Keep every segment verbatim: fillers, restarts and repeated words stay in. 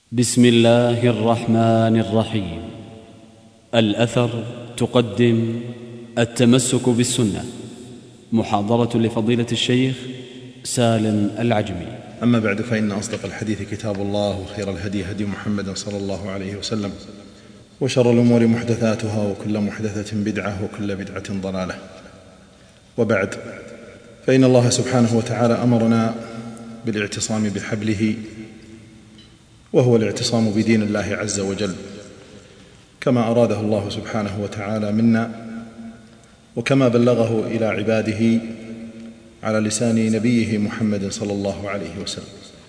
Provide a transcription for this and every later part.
بسم الله الرحمن الرحيم. الأثر تقدم التمسك بالسنة، محاضرة لفضيلة الشيخ سالم العجمي. أما بعد، فإن أصدق الحديث كتاب الله، وخير الهدي هدي محمد صلى الله عليه وسلم، وشر الأمور محدثاتها، وكل محدثة بدعة، وكل بدعة ضلالة. وبعد، فإن الله سبحانه وتعالى أمرنا بالاعتصام بحبله، وهو الاعتصام بدين الله عز وجل كما أراده الله سبحانه وتعالى منا، وكما بلغه إلى عباده على لسان نبيه محمد صلى الله عليه وسلم.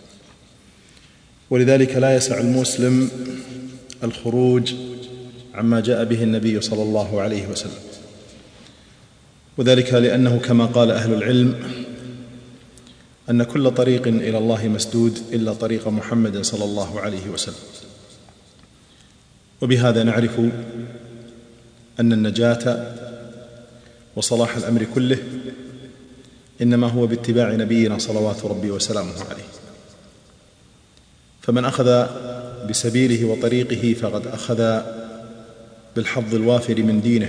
ولذلك لا يسع المسلم الخروج عما جاء به النبي صلى الله عليه وسلم، وذلك لأنه كما قال أهل العلم أن كل طريق إلى الله مسدود إلا طريق محمد صلى الله عليه وسلم. وبهذا نعرف أن النجاة وصلاح الأمر كله إنما هو باتباع نبينا صلوات ربي وسلامه عليه، فمن أخذ بسبيله وطريقه فقد أخذ بالحظ الوافر من دينه،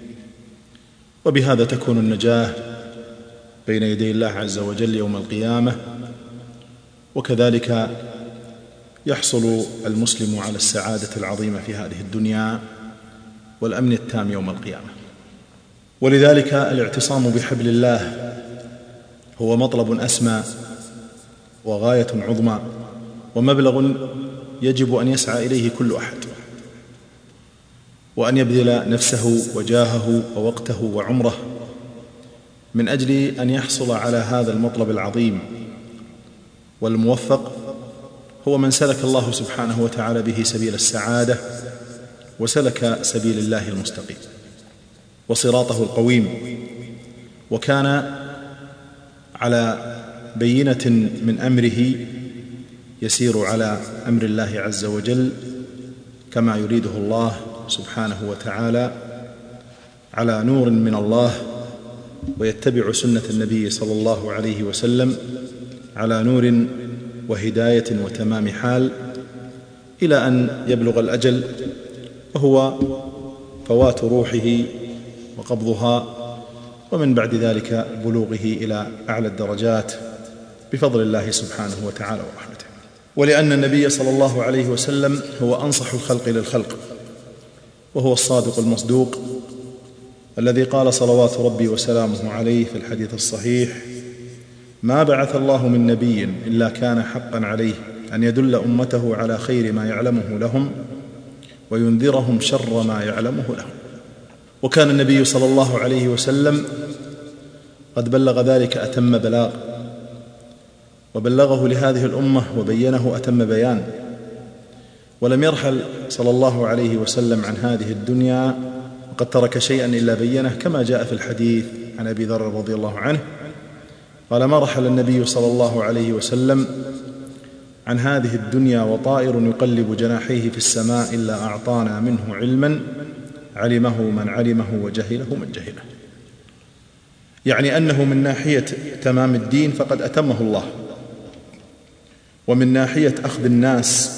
وبهذا تكون النجاة بين يدي الله عز وجل يوم القيامة، وكذلك يحصل المسلم على السعادة العظيمة في هذه الدنيا والأمن التام يوم القيامة. ولذلك الاعتصام بحبل الله هو مطلب أسمى وغاية عظمى ومبلغ يجب أن يسعى إليه كل أحد، وأن يبذل نفسه وجاهه ووقته وعمره من أجل أن يحصل على هذا المطلب العظيم. والموفق هو من سلك الله سبحانه وتعالى به سبيل السعادة، وسلك سبيل الله المستقيم وصراطه القويم، وكان على بينة من أمره يسير على أمر الله عز وجل كما يريده الله سبحانه وتعالى، على نور من الله، ويتبع سنة النبي صلى الله عليه وسلم على نور وهداية وتمام حال، إلى أن يبلغ الأجل، وهو فوات روحه وقبضها، ومن بعد ذلك بلوغه إلى أعلى الدرجات بفضل الله سبحانه وتعالى ورحمته. ولأن النبي صلى الله عليه وسلم هو أنصح الخلق للخلق، وهو الصادق المصدوق الذي قال صلوات ربي وسلامه عليه في الحديث الصحيح: ما بعث الله من نبي إلا كان حقا عليه أن يدل أمته على خير ما يعلمه لهم وينذرهم شر ما يعلمه لهم. وكان النبي صلى الله عليه وسلم قد بلغ ذلك أتم بلاغ، وبلغه لهذه الأمة وبينه أتم بيان، ولم يرحل صلى الله عليه وسلم عن هذه الدنيا وقد ترك شيئا إلا بينه، كما جاء في الحديث عن أبي ذر رضي الله عنه قال: ما رحل النبي صلى الله عليه وسلم عن هذه الدنيا وطائر يقلب جناحيه في السماء إلا أعطانا منه علما علمه من علمه وجهله من جهله. يعني أنه من ناحية تمام الدين فقد أتمه الله، ومن ناحية أخذ الناس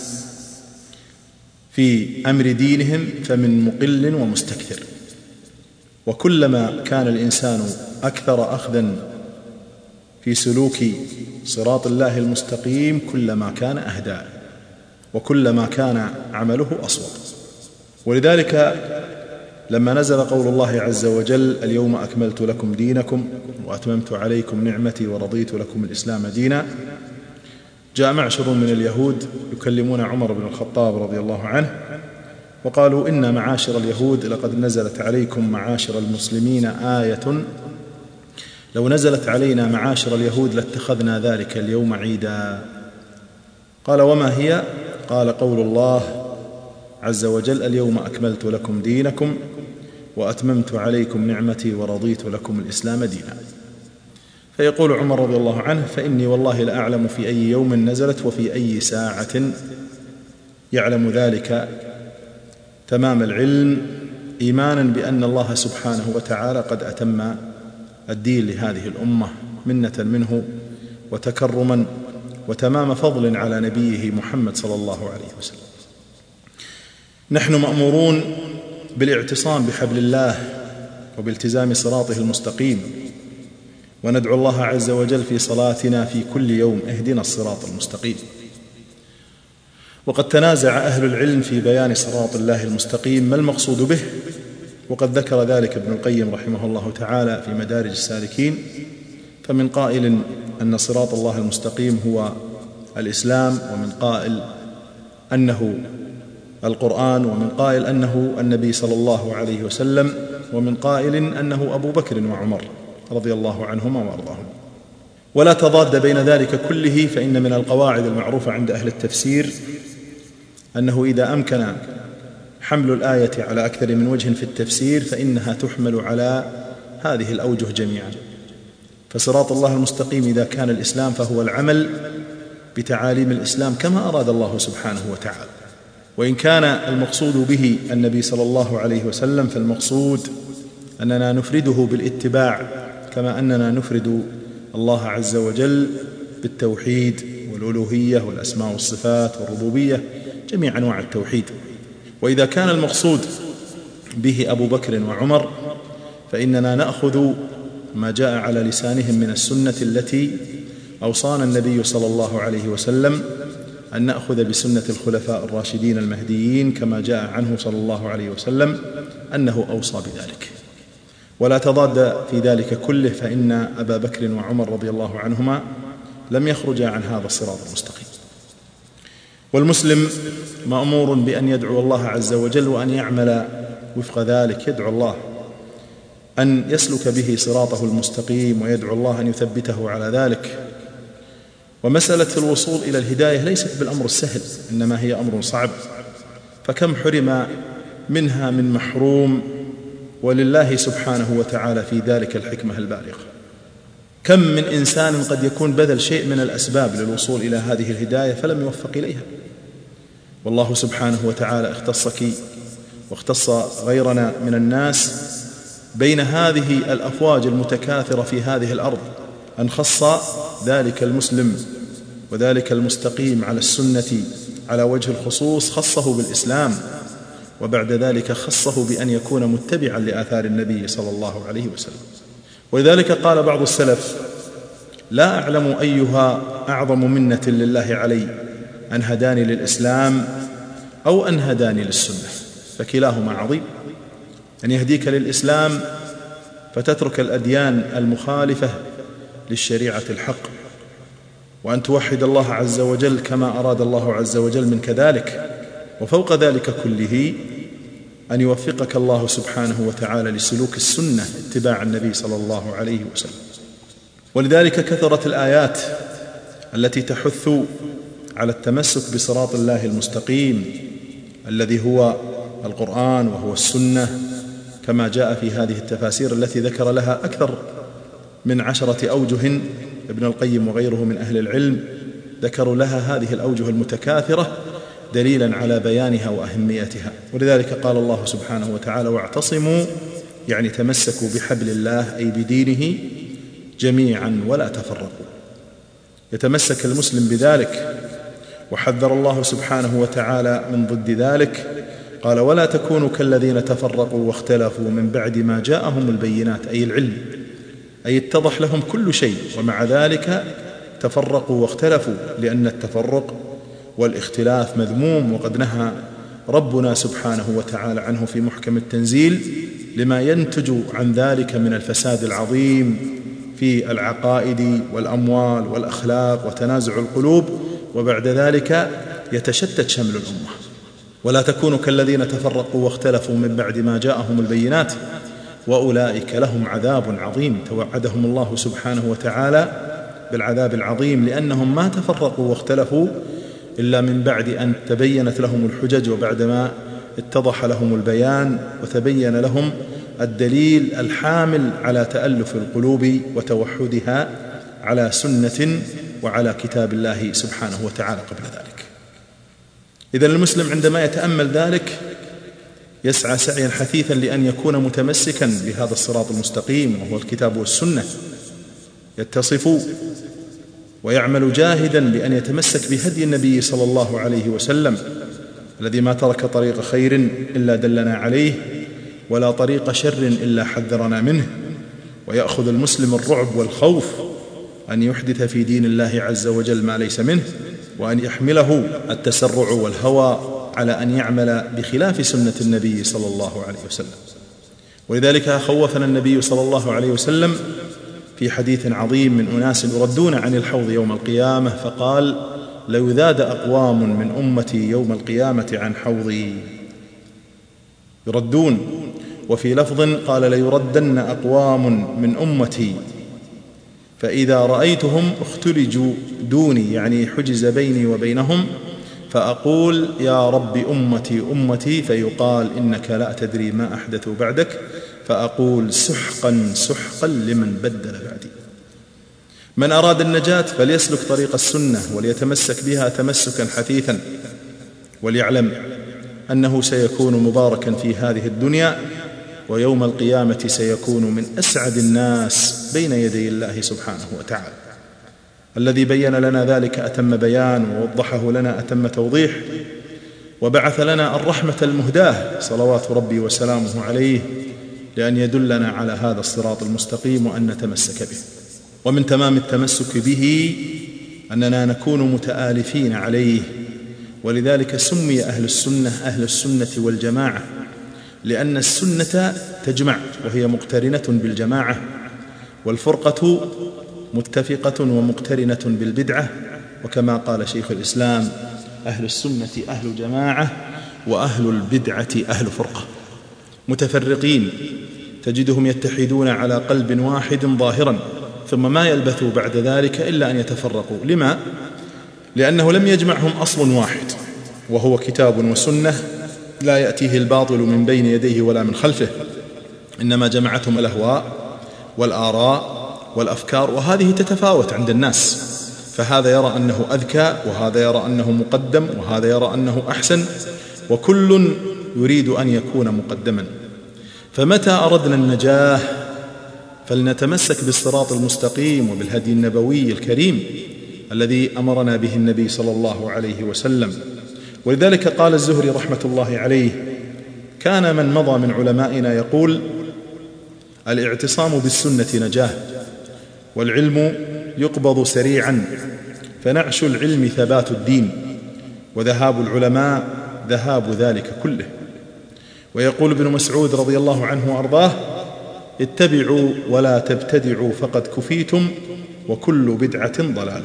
في أمر دينهم فمن مقل ومستكثر. وكلما كان الإنسان أكثر أخذا في سلوك صراط الله المستقيم كلما كان أهدى، وكلما كان عمله أصوب. ولذلك لما نزل قول الله عز وجل: اليوم أكملت لكم دينكم وأتممت عليكم نعمتي ورضيت لكم الإسلام دينا، جاء معشر من اليهود يكلمون عمر بن الخطاب رضي الله عنه وقالوا: إن معاشر اليهود لقد نزلت عليكم معاشر المسلمين آية، لو نزلت علينا معاشر اليهود لاتخذنا ذلك اليوم عيدا. قال: وما هي؟ قال: قول الله عز وجل: اليوم أكملت لكم دينكم وأتممت عليكم نعمتي ورضيت لكم الإسلام دينا. فيقول عمر رضي الله عنه: فإني والله لأعلم في أي يوم نزلت وفي أي ساعة، يعلم ذلك تمام العلم، إيمانا بأن الله سبحانه وتعالى قد أتم الدين لهذه الأمة منة منه وتكرما وتمام فضل على نبيه محمد صلى الله عليه وسلم. نحن مأمورون بالاعتصام بحبل الله وبالتزام صراطه المستقيم، وندعو الله عز وجل في صلاتنا في كل يوم: اهدنا الصراط المستقيم. وقد تنازع أهل العلم في بيان صراط الله المستقيم ما المقصود به، وقد ذكر ذلك ابن القيم رحمه الله تعالى في مدارج السالكين، فمن قائل أن صراط الله المستقيم هو الإسلام، ومن قائل أنه القرآن، ومن قائل أنه النبي صلى الله عليه وسلم، ومن قائل أنه أبو بكر وعمر رضي الله عنهما وأرضاهم. ولا تضاد بين ذلك كله، فإن من القواعد المعروفة عند أهل التفسير أنه إذا أمكن حمل الآية على أكثر من وجه في التفسير فإنها تحمل على هذه الأوجه جميعا. فصراط الله المستقيم إذا كان الإسلام فهو العمل بتعاليم الإسلام كما أراد الله سبحانه وتعالى، وإن كان المقصود به النبي صلى الله عليه وسلم فالمقصود أننا نفرده بالاتباع كما أننا نفرد الله عز وجل بالتوحيد والألوهية والأسماء والصفات والربوبية، جميع أنواع التوحيد. وإذا كان المقصود به أبو بكر وعمر فإننا نأخذ ما جاء على لسانهم من السنة التي أوصانا النبي صلى الله عليه وسلم أن نأخذ بسنة الخلفاء الراشدين المهديين كما جاء عنه صلى الله عليه وسلم أنه أوصى بذلك. ولا تضاد في ذلك كله، فإن أبا بكر وعمر رضي الله عنهما لم يخرجا عن هذا الصراط المستقيم. والمسلم مأمور بأن يدعو الله عز وجل وأن يعمل وفق ذلك، يدعو الله أن يسلك به صراطه المستقيم، ويدعو الله أن يثبته على ذلك. ومسألة الوصول إلى الهداية ليست بالأمر السهل، إنما هي أمر صعب، فكم حرم منها من محروم، ولله سبحانه وتعالى في ذلك الحكمة البالغة. كم من إنسان قد يكون بذل شيء من الأسباب للوصول إلى هذه الهداية فلم يوفق إليها، والله سبحانه وتعالى اختصك واختص غيرنا من الناس بين هذه الأفواج المتكاثرة في هذه الأرض، أن خص ذلك المسلم وذلك المستقيم على السنة على وجه الخصوص خصه بالإسلام، وبعد ذلك خصه بأن يكون متبعا لآثار النبي صلى الله عليه وسلم. ولذلك قال بعض السلف: لا أعلم أيها أعظم منة لله علي، أن هداني للإسلام أو أن هداني للسنة، فكلاهما عظيم. أن يهديك للإسلام فتترك الأديان المخالفة للشريعة الحق، وأن توحد الله عز وجل كما أراد الله عز وجل منك ذلك، وفوق ذلك كله أن يوفقك الله سبحانه وتعالى لسلوك السنة اتباع النبي صلى الله عليه وسلم. ولذلك كثرت الآيات التي تحث على التمسك بصراط الله المستقيم الذي هو القرآن وهو السنة، كما جاء في هذه التفاسير التي ذكر لها أكثر من عشرة أوجه. ابن القيم وغيره من أهل العلم ذكروا لها هذه الأوجه المتكاثرة دليلا على بيانها وأهميتها. ولذلك قال الله سبحانه وتعالى: واعتصموا، يعني تمسكوا بحبل الله أي بدينه جميعا ولا تفرقوا. يتمسك المسلم بذلك، وحذر الله سبحانه وتعالى من ضد ذلك، قال: ولا تكونوا كالذين تفرقوا واختلفوا من بعد ما جاءهم البينات، أي العلم، أي اتضح لهم كل شيء، ومع ذلك تفرقوا واختلفوا، لأن التفرق والاختلاف مذموم، وقد نهى ربنا سبحانه وتعالى عنه في محكم التنزيل لما ينتج عن ذلك من الفساد العظيم في العقائد والأموال والأخلاق وتنازع القلوب، وبعد ذلك يتشتت شمل الأمة. ولا تكونوا كالذين تفرقوا واختلفوا من بعد ما جاءهم البينات وأولئك لهم عذاب عظيم. توعدهم الله سبحانه وتعالى بالعذاب العظيم لأنهم ما تفرقوا واختلفوا إلا من بعد أن تبينت لهم الحجج، وبعدما اتضح لهم البيان وتبين لهم الدليل الحامل على تألف القلوب وتوحدها على سنة وعلى كتاب الله سبحانه وتعالى قبل ذلك. إذن المسلم عندما يتأمل ذلك يسعى سعيا حثيثا لأن يكون متمسكا بهذا الصراط المستقيم وهو الكتاب والسنة، يتصف ويعمل جاهدا بأن يتمسك بهدي النبي صلى الله عليه وسلم الذي ما ترك طريق خير إلا دلنا عليه ولا طريق شر إلا حذرنا منه، ويأخذ المسلم الرعب والخوف أن يحدث في دين الله عز وجل ما ليس منه، وأن يحمله التسرع والهوى على أن يعمل بخلاف سنة النبي صلى الله عليه وسلم. ولذلك خوفنا النبي صلى الله عليه وسلم في حديث عظيم من أناس يردون عن الحوض يوم القيامة فقال: ليذاد أقوام من أمتي يوم القيامة عن حوضي، يردون. وفي لفظ قال: ليردن أقوام من أمتي فإذا رأيتهم اختلجوا دوني، يعني حجز بيني وبينهم، فأقول: يا رب أمتي أمتي، فيقال: إنك لا تدري ما أحدثوا بعدك، فأقول: سحقا سحقا لمن بدل بعدي. من أراد النجاة فليسلك طريق السنة وليتمسك بها تمسكا حثيثا، وليعلم أنه سيكون مباركا في هذه الدنيا، ويوم القيامة سيكون من أسعد الناس بين يدي الله سبحانه وتعالى. الذي بين لنا ذلك أتم بيان، ووضحه لنا أتم توضيح، وبعث لنا الرحمة المهداة صلوات ربي وسلامه عليه لأن يدلنا على هذا الصراط المستقيم وأن نتمسك به. ومن تمام التمسك به أننا نكون متآلفين عليه، ولذلك سمي أهل السنة أهل السنة والجماعة، لأن السنة تجمع وهي مقترنة بالجماعة، والفرقة متفقة ومقترنة بالبدعة. وكما قال شيخ الإسلام: أهل السنة أهل جماعة، وأهل البدعة أهل فرقة، متفرقين تجدهم يتحدون على قلب واحد ظاهرا، ثم ما يلبثوا بعد ذلك إلا أن يتفرقوا. لما؟ لأنه لم يجمعهم أصل واحد وهو كتاب وسنة لا يأتيه الباطل من بين يديه ولا من خلفه، إنما جمعتهم الأهواء والآراء والأفكار، وهذه تتفاوت عند الناس، فهذا يرى أنه أذكى، وهذا يرى أنه مقدم، وهذا يرى أنه أحسن، وكل يريد أن يكون مقدما. فمتى أردنا النجاة فلنتمسك بالصراط المستقيم وبالهدي النبوي الكريم الذي أمرنا به النبي صلى الله عليه وسلم. ولذلك قال الزهري رحمة الله عليه: كان من مضى من علمائنا يقول: الاعتصام بالسنة نجاة، والعلم يقبض سريعا، فنعش العلم ثبات الدين، وذهاب العلماء ذهاب ذلك كله. ويقول ابن مسعود رضي الله عنه وأرضاه: اتبعوا ولا تبتدعوا فقد كفيتم، وكل بدعة ضلالة.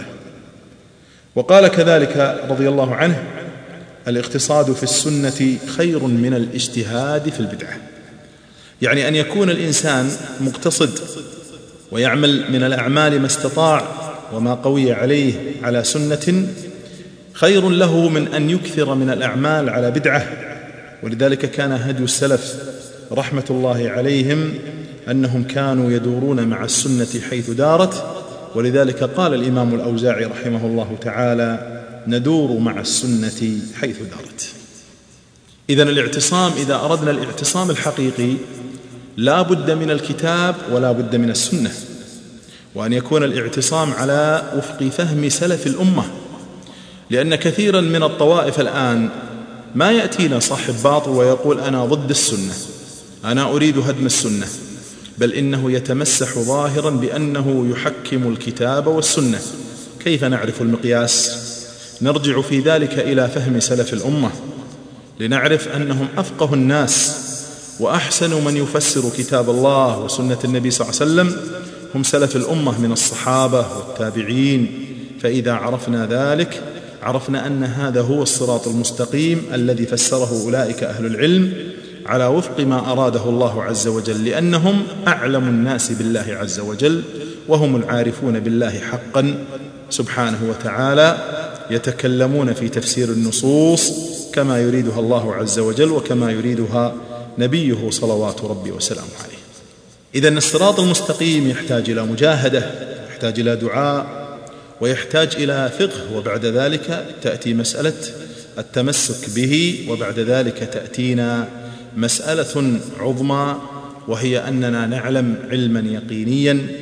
وقال كذلك رضي الله عنه: الاقتصاد في السنة خير من الاجتهاد في البدعة. يعني أن يكون الإنسان مقتصد ويعمل من الأعمال ما استطاع وما قوي عليه على سنة خير له من أن يكثر من الأعمال على بدعة. ولذلك كان هدي السلف رحمة الله عليهم أنهم كانوا يدورون مع السنة حيث دارت. ولذلك قال الإمام الأوزاعي رحمه الله تعالى: ندور مع السنة حيث دارت. إذن الاعتصام، إذا أردنا الاعتصام الحقيقي لا بد من الكتاب ولا بد من السنة، وأن يكون الاعتصام على وفق فهم سلف الأمة. لأن كثيرا من الطوائف الآن ما يأتينا صاحب باطل ويقول: أنا ضد السنة، أنا أريد هدم السنة، بل إنه يتمسح ظاهرا بأنه يحكم الكتاب والسنة. كيف نعرف المقياس؟ نرجع في ذلك إلى فهم سلف الأمة لنعرف أنهم أفقه الناس وأحسن من يفسر كتاب الله وسنة النبي صلى الله عليه وسلم هم سلف الأمة من الصحابة والتابعين. فإذا عرفنا ذلك عرفنا أن هذا هو الصراط المستقيم الذي فسره أولئك أهل العلم على وفق ما أراده الله عز وجل، لأنهم أعلم الناس بالله عز وجل، وهم العارفون بالله حقا سبحانه وتعالى، يتكلمون في تفسير النصوص كما يريدها الله عز وجل وكما يريدها نبيه صلوات ربي وسلامه عليه. إذن الصراط المستقيم يحتاج إلى مجاهدة، يحتاج إلى دعاء، ويحتاج إلى فقه، وبعد ذلك تأتي مسألة التمسك به، وبعد ذلك تأتينا مسألة عظمى، وهي أننا نعلم علما يقينيا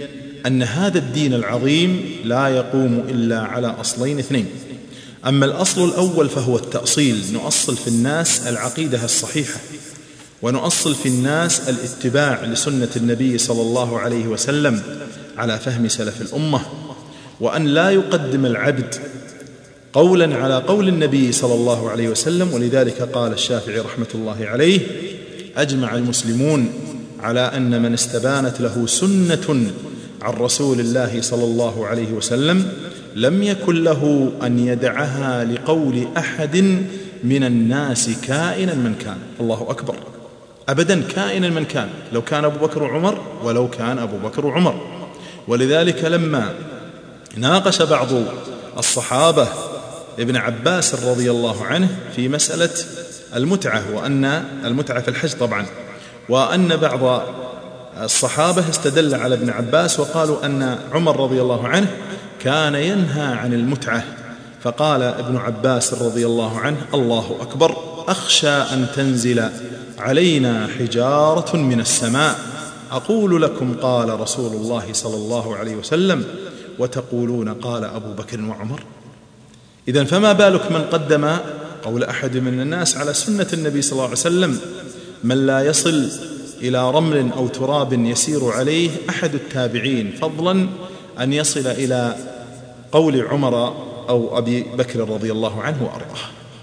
أن هذا الدين العظيم لا يقوم إلا على أصلين اثنين. أما الأصل الأول فهو التأصيل، نؤصل في الناس العقيدة الصحيحة، ونؤصل في الناس الاتباع لسنة النبي صلى الله عليه وسلم على فهم سلف الأمة، وأن لا يقدم العبد قولا على قول النبي صلى الله عليه وسلم. ولذلك قال الشافعي رحمة الله عليه: أجمع المسلمون على أن من استبانت له سنة عن رسول الله صلى الله عليه وسلم لم يكن له أن يدعها لقول أحد من الناس كائنا من كان. الله أكبر، أبدا كائنا من كان، لو كان أبو بكر وعمر ولو كان أبو بكر وعمر. ولذلك لما ناقش بعض الصحابة ابن عباس رضي الله عنه في مسألة المتعة، وأن المتعة في الحج طبعا، وأن بعض الصحابة استدل على ابن عباس وقالوا أن عمر رضي الله عنه كان ينهى عن المتعة، فقال ابن عباس رضي الله عنه: الله أكبر، أخشى أن تنزل علينا حجارة من السماء أقول لكم قال رسول الله صلى الله عليه وسلم وتقولون قال أبو بكر وعمر. إذن فما بالك من قدم قول أحد من الناس على سنة النبي صلى الله عليه وسلم، من لا يصل إلى رمل أو تراب يسير عليه أحد التابعين، فضلا أن يصل إلى قول عمر أو أبي بكر رضي الله عنه وأرضاه.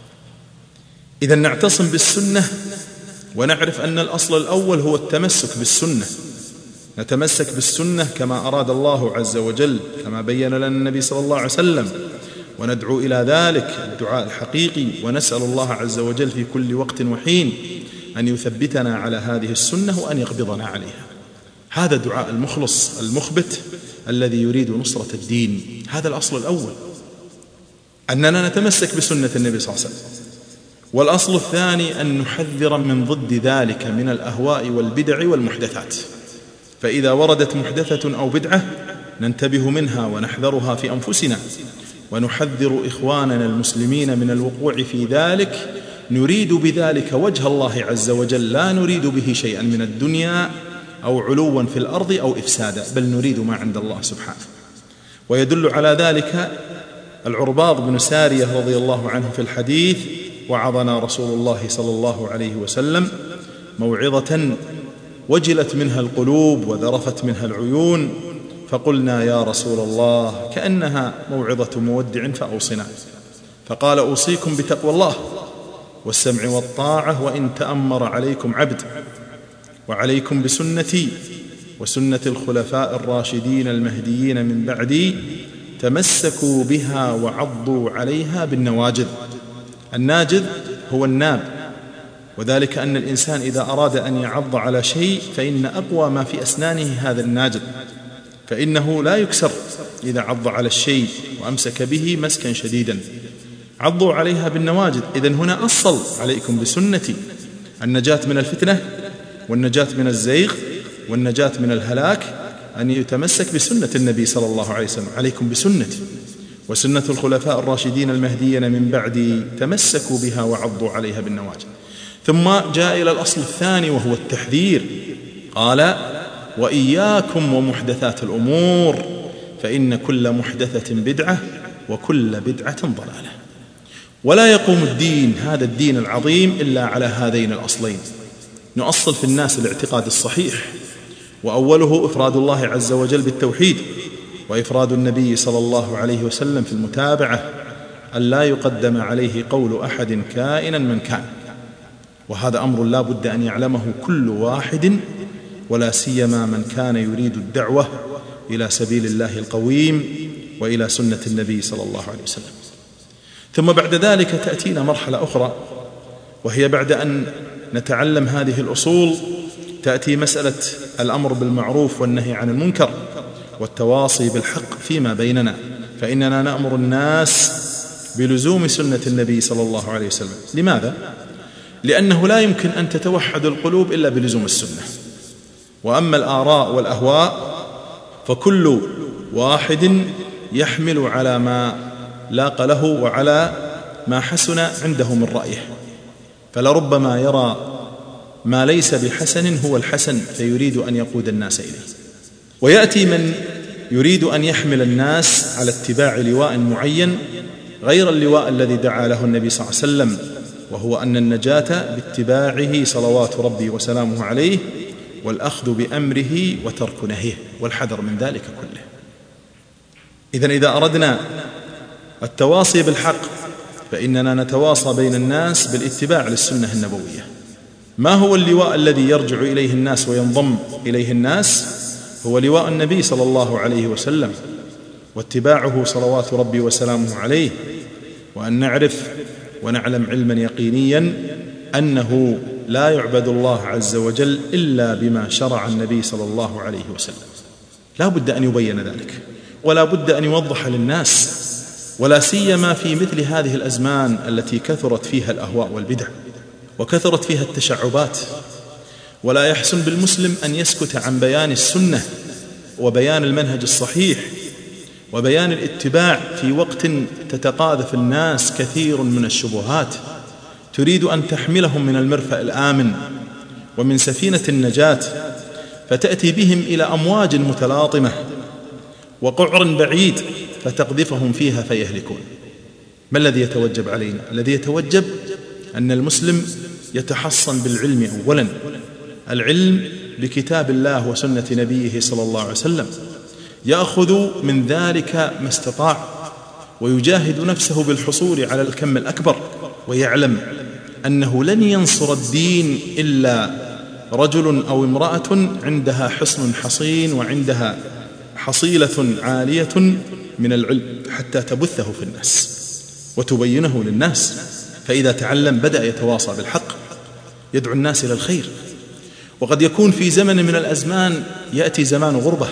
إذن نعتصم بالسنة ونعرف أن الأصل الأول هو التمسك بالسنة، نتمسك بالسنة كما أراد الله عز وجل، كما بين لنا النبي صلى الله عليه وسلم، وندعو إلى ذلك الدعاء الحقيقي، ونسأل الله عز وجل في كل وقت وحين أن يثبتنا على هذه السنة وأن يقبضنا عليها. هذا دعاء المخلص المخبت الذي يريد نصرة الدين. هذا الأصل الأول، أننا نتمسك بسنة النبي صلى الله عليه وسلم. والأصل الثاني أن نحذر من ضد ذلك من الأهواء والبدع والمحدثات، فإذا وردت محدثة أو بدعة ننتبه منها ونحذرها في أنفسنا، ونحذر إخواننا المسلمين من الوقوع في ذلك، نريد بذلك وجه الله عز وجل، لا نريد به شيئا من الدنيا أو علوا في الأرض أو إفسادا، بل نريد ما عند الله سبحانه. ويدل على ذلك العرباض بن سارية رضي الله عنه في الحديث: وعظنا رسول الله صلى الله عليه وسلم موعظة وجلت منها القلوب وذرفت منها العيون، فقلنا يا رسول الله كأنها موعظة مودع فأوصنا، فقال: أوصيكم بتقوى الله والسمع والطاعة وإن تأمر عليكم عبد، وعليكم بسنتي وسنة الخلفاء الراشدين المهديين من بعدي، تمسكوا بها وعضوا عليها بالنواجذ. الناجذ هو الناب، وذلك أن الإنسان إذا أراد أن يعض على شيء فإن أقوى ما في أسنانه هذا الناجذ، فإنه لا يكسر إذا عض على الشيء وأمسك به مسكا شديدا. عضوا عليها بالنواجذ. إذن هنا أصل: عليكم بسنتي، النجاة من الفتنة والنجاة من الزيغ والنجاة من الهلاك أن يتمسك بسنة النبي صلى الله عليه وسلم. عليكم بسنتي وسنة الخلفاء الراشدين المهديين من بعدي، تمسكوا بها وعضوا عليها بالنواجذ. ثم جاء إلى الأصل الثاني وهو التحذير، قال: وإياكم ومحدثات الأمور فإن كل محدثة بدعة وكل بدعة ضلالة. ولا يقوم الدين، هذا الدين العظيم، إلا على هذين الأصلين. نؤصل في الناس الاعتقاد الصحيح، وأوله إفراد الله عز وجل بالتوحيد، وإفراد النبي صلى الله عليه وسلم في المتابعة، أن لا يقدم عليه قول أحد كائنا من كان. وهذا أمر لا بد أن يعلمه كل واحد، ولا سيما من كان يريد الدعوة إلى سبيل الله القويم وإلى سنة النبي صلى الله عليه وسلم. ثم بعد ذلك تأتينا مرحلة أخرى، وهي بعد أن نتعلم هذه الأصول تأتي مسألة الأمر بالمعروف والنهي عن المنكر والتواصي بالحق فيما بيننا. فإننا نأمر الناس بلزوم سنة النبي صلى الله عليه وسلم. لماذا؟ لأنه لا يمكن أن تتوحد القلوب إلا بلزوم السنة. وأما الآراء والأهواء فكل واحد يحمل على ما لاق له وعلى ما حسن عنده من رأيه، فلربما يرى ما ليس بحسن هو الحسن فيريد أن يقود الناس إليه. ويأتي من يريد أن يحمل الناس على اتباع لواء معين غير اللواء الذي دعا له النبي صلى الله عليه وسلم، وهو أن النجاة باتباعه صلوات ربي وسلامه عليه، والأخذ بأمره وترك نهيه والحذر من ذلك كله. إذن إذا أردنا التواصي بالحق فإننا نتواصى بين الناس بالاتباع للسنة النبوية. ما هو اللواء الذي يرجع إليه الناس وينضم إليه الناس؟ هو لواء النبي صلى الله عليه وسلم واتباعه صلوات ربي وسلامه عليه، وأن نعرف ونعلم علما يقينيا أنه لا يعبد الله عز وجل إلا بما شرع النبي صلى الله عليه وسلم. لا بد أن يبين ذلك، ولا بد أن يوضح للناس، ولا سيما في مثل هذه الأزمان التي كثرت فيها الأهواء والبدع وكثرت فيها التشعبات. ولا يحسن بالمسلم أن يسكت عن بيان السنة وبيان المنهج الصحيح وبيان الاتباع في وقت تتقاذف الناس كثير من الشبهات تريد أن تحملهم من المرفأ الآمن ومن سفينة النجاة، فتأتي بهم إلى أمواج متلاطمة وقعر بعيد فتقذفهم فيها فيهلكون. ما الذي يتوجب علينا؟ الذي يتوجب أن المسلم يتحصن بالعلم أولا، العلم بكتاب الله وسنة نبيه صلى الله عليه وسلم، يأخذ من ذلك ما استطاع ويجاهد نفسه بالحصول على الكم الأكبر، ويعلم أنه لن ينصر الدين إلا رجل أو امرأة عندها حصن حصين وعندها حصيلة عالية من العلم حتى تبثه في الناس وتبينه للناس. فإذا تعلم بدأ يتواصى بالحق، يدعو الناس إلى الخير. وقد يكون في زمن من الأزمان يأتي زمان غربة،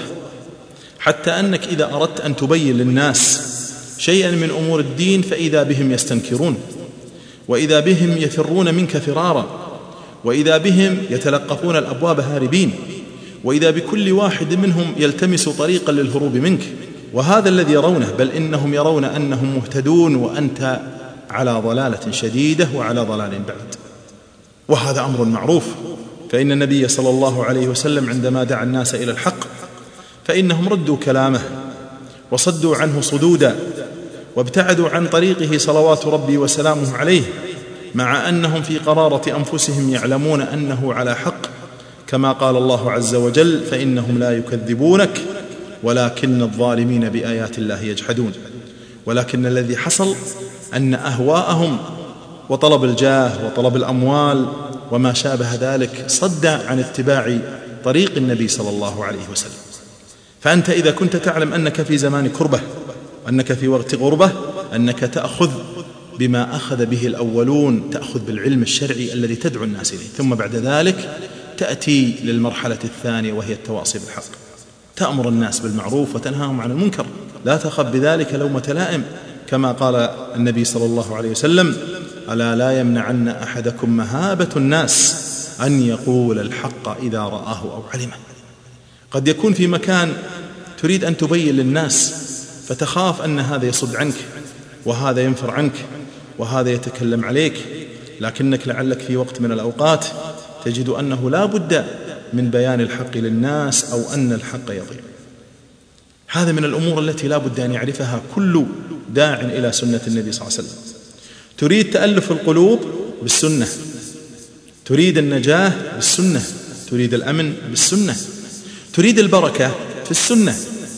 حتى أنك إذا أردت أن تبين للناس شيئا من أمور الدين فإذا بهم يستنكرون، وإذا بهم يفرون منك فرارا، وإذا بهم يتلقفون الأبواب هاربين، وإذا بكل واحد منهم يلتمس طريقا للهروب منك. وهذا الذي يرونه، بل إنهم يرون أنهم مهتدون وأنت على ضلالة شديدة وعلى ضلال بعيد. وهذا أمر معروف، فإن النبي صلى الله عليه وسلم عندما دعا الناس إلى الحق فإنهم ردوا كلامه وصدوا عنه صدودا وابتعدوا عن طريقه صلوات ربي وسلامه عليه، مع أنهم في قرارة أنفسهم يعلمون أنه على حق، كما قال الله عز وجل: فإنهم لا يكذبونك ولكن الظالمين بآيات الله يجحدون. ولكن الذي حصل أن أهواءهم وطلب الجاه وطلب الأموال وما شابه ذلك صد عن اتباع طريق النبي صلى الله عليه وسلم. فأنت إذا كنت تعلم أنك في زمان كربة، أنك في وقت غربة، أنك تأخذ بما أخذ به الأولون، تأخذ بالعلم الشرعي الذي تدعو الناس إليه، ثم بعد ذلك تأتي للمرحلة الثانية وهي التواصي بالحق، تأمر الناس بالمعروف وتنهاهم عن المنكر، لا تخف بذلك لومة لائم، كما قال النبي صلى الله عليه وسلم: ألا لا يمنعن أحدكم مهابة الناس أن يقول الحق إذا رآه أو علمه. قد يكون في مكان تريد أن تبين للناس فتخاف أن هذا يصد عنك وهذا ينفر عنك وهذا يتكلم عليك، لكنك لعلك في وقت من الأوقات تجد أنه لا بد من بيان الحق للناس أو أن الحق يضيع. هذا من الأمور التي لا بد أن يعرفها كل داع إلى سنة النبي صلى الله عليه وسلم. تريد تألف القلوب بالسنة، تريد النجاة بالسنة، تريد الأمن بالسنة، تريد البركة في السنة.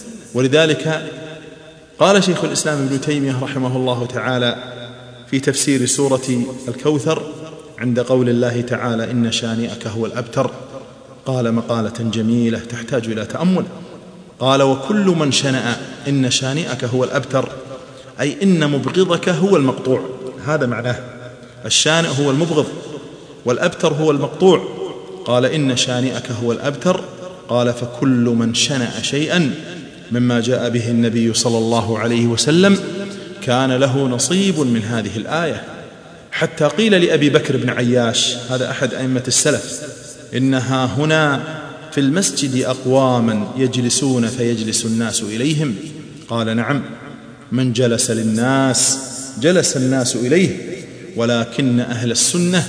ولذلك قال شيخ الإسلام ابن تيمية رحمه الله تعالى في تفسير سورة الكوثر عند قول الله تعالى: إن شانئك هو الأبتر، قال مقالة جميلة تحتاج إلى تأمل. قال: وكل من شنأ إن شانئك هو الأبتر، أي إن مبغضك هو المقطوع. هذا معناه، الشانئ هو المبغض والأبتر هو المقطوع. قال: إن شانئك هو الأبتر. قال: فكل من شنأ شيئا مما جاء به النبي صلى الله عليه وسلم كان له نصيب من هذه الآية. حتى قيل لأبي بكر بن عياش، هذا أحد أئمة السلف: إنها هنا في المسجد أقواما يجلسون فيجلس الناس إليهم. قال: نعم، من جلس للناس جلس الناس إليه، ولكن أهل السنة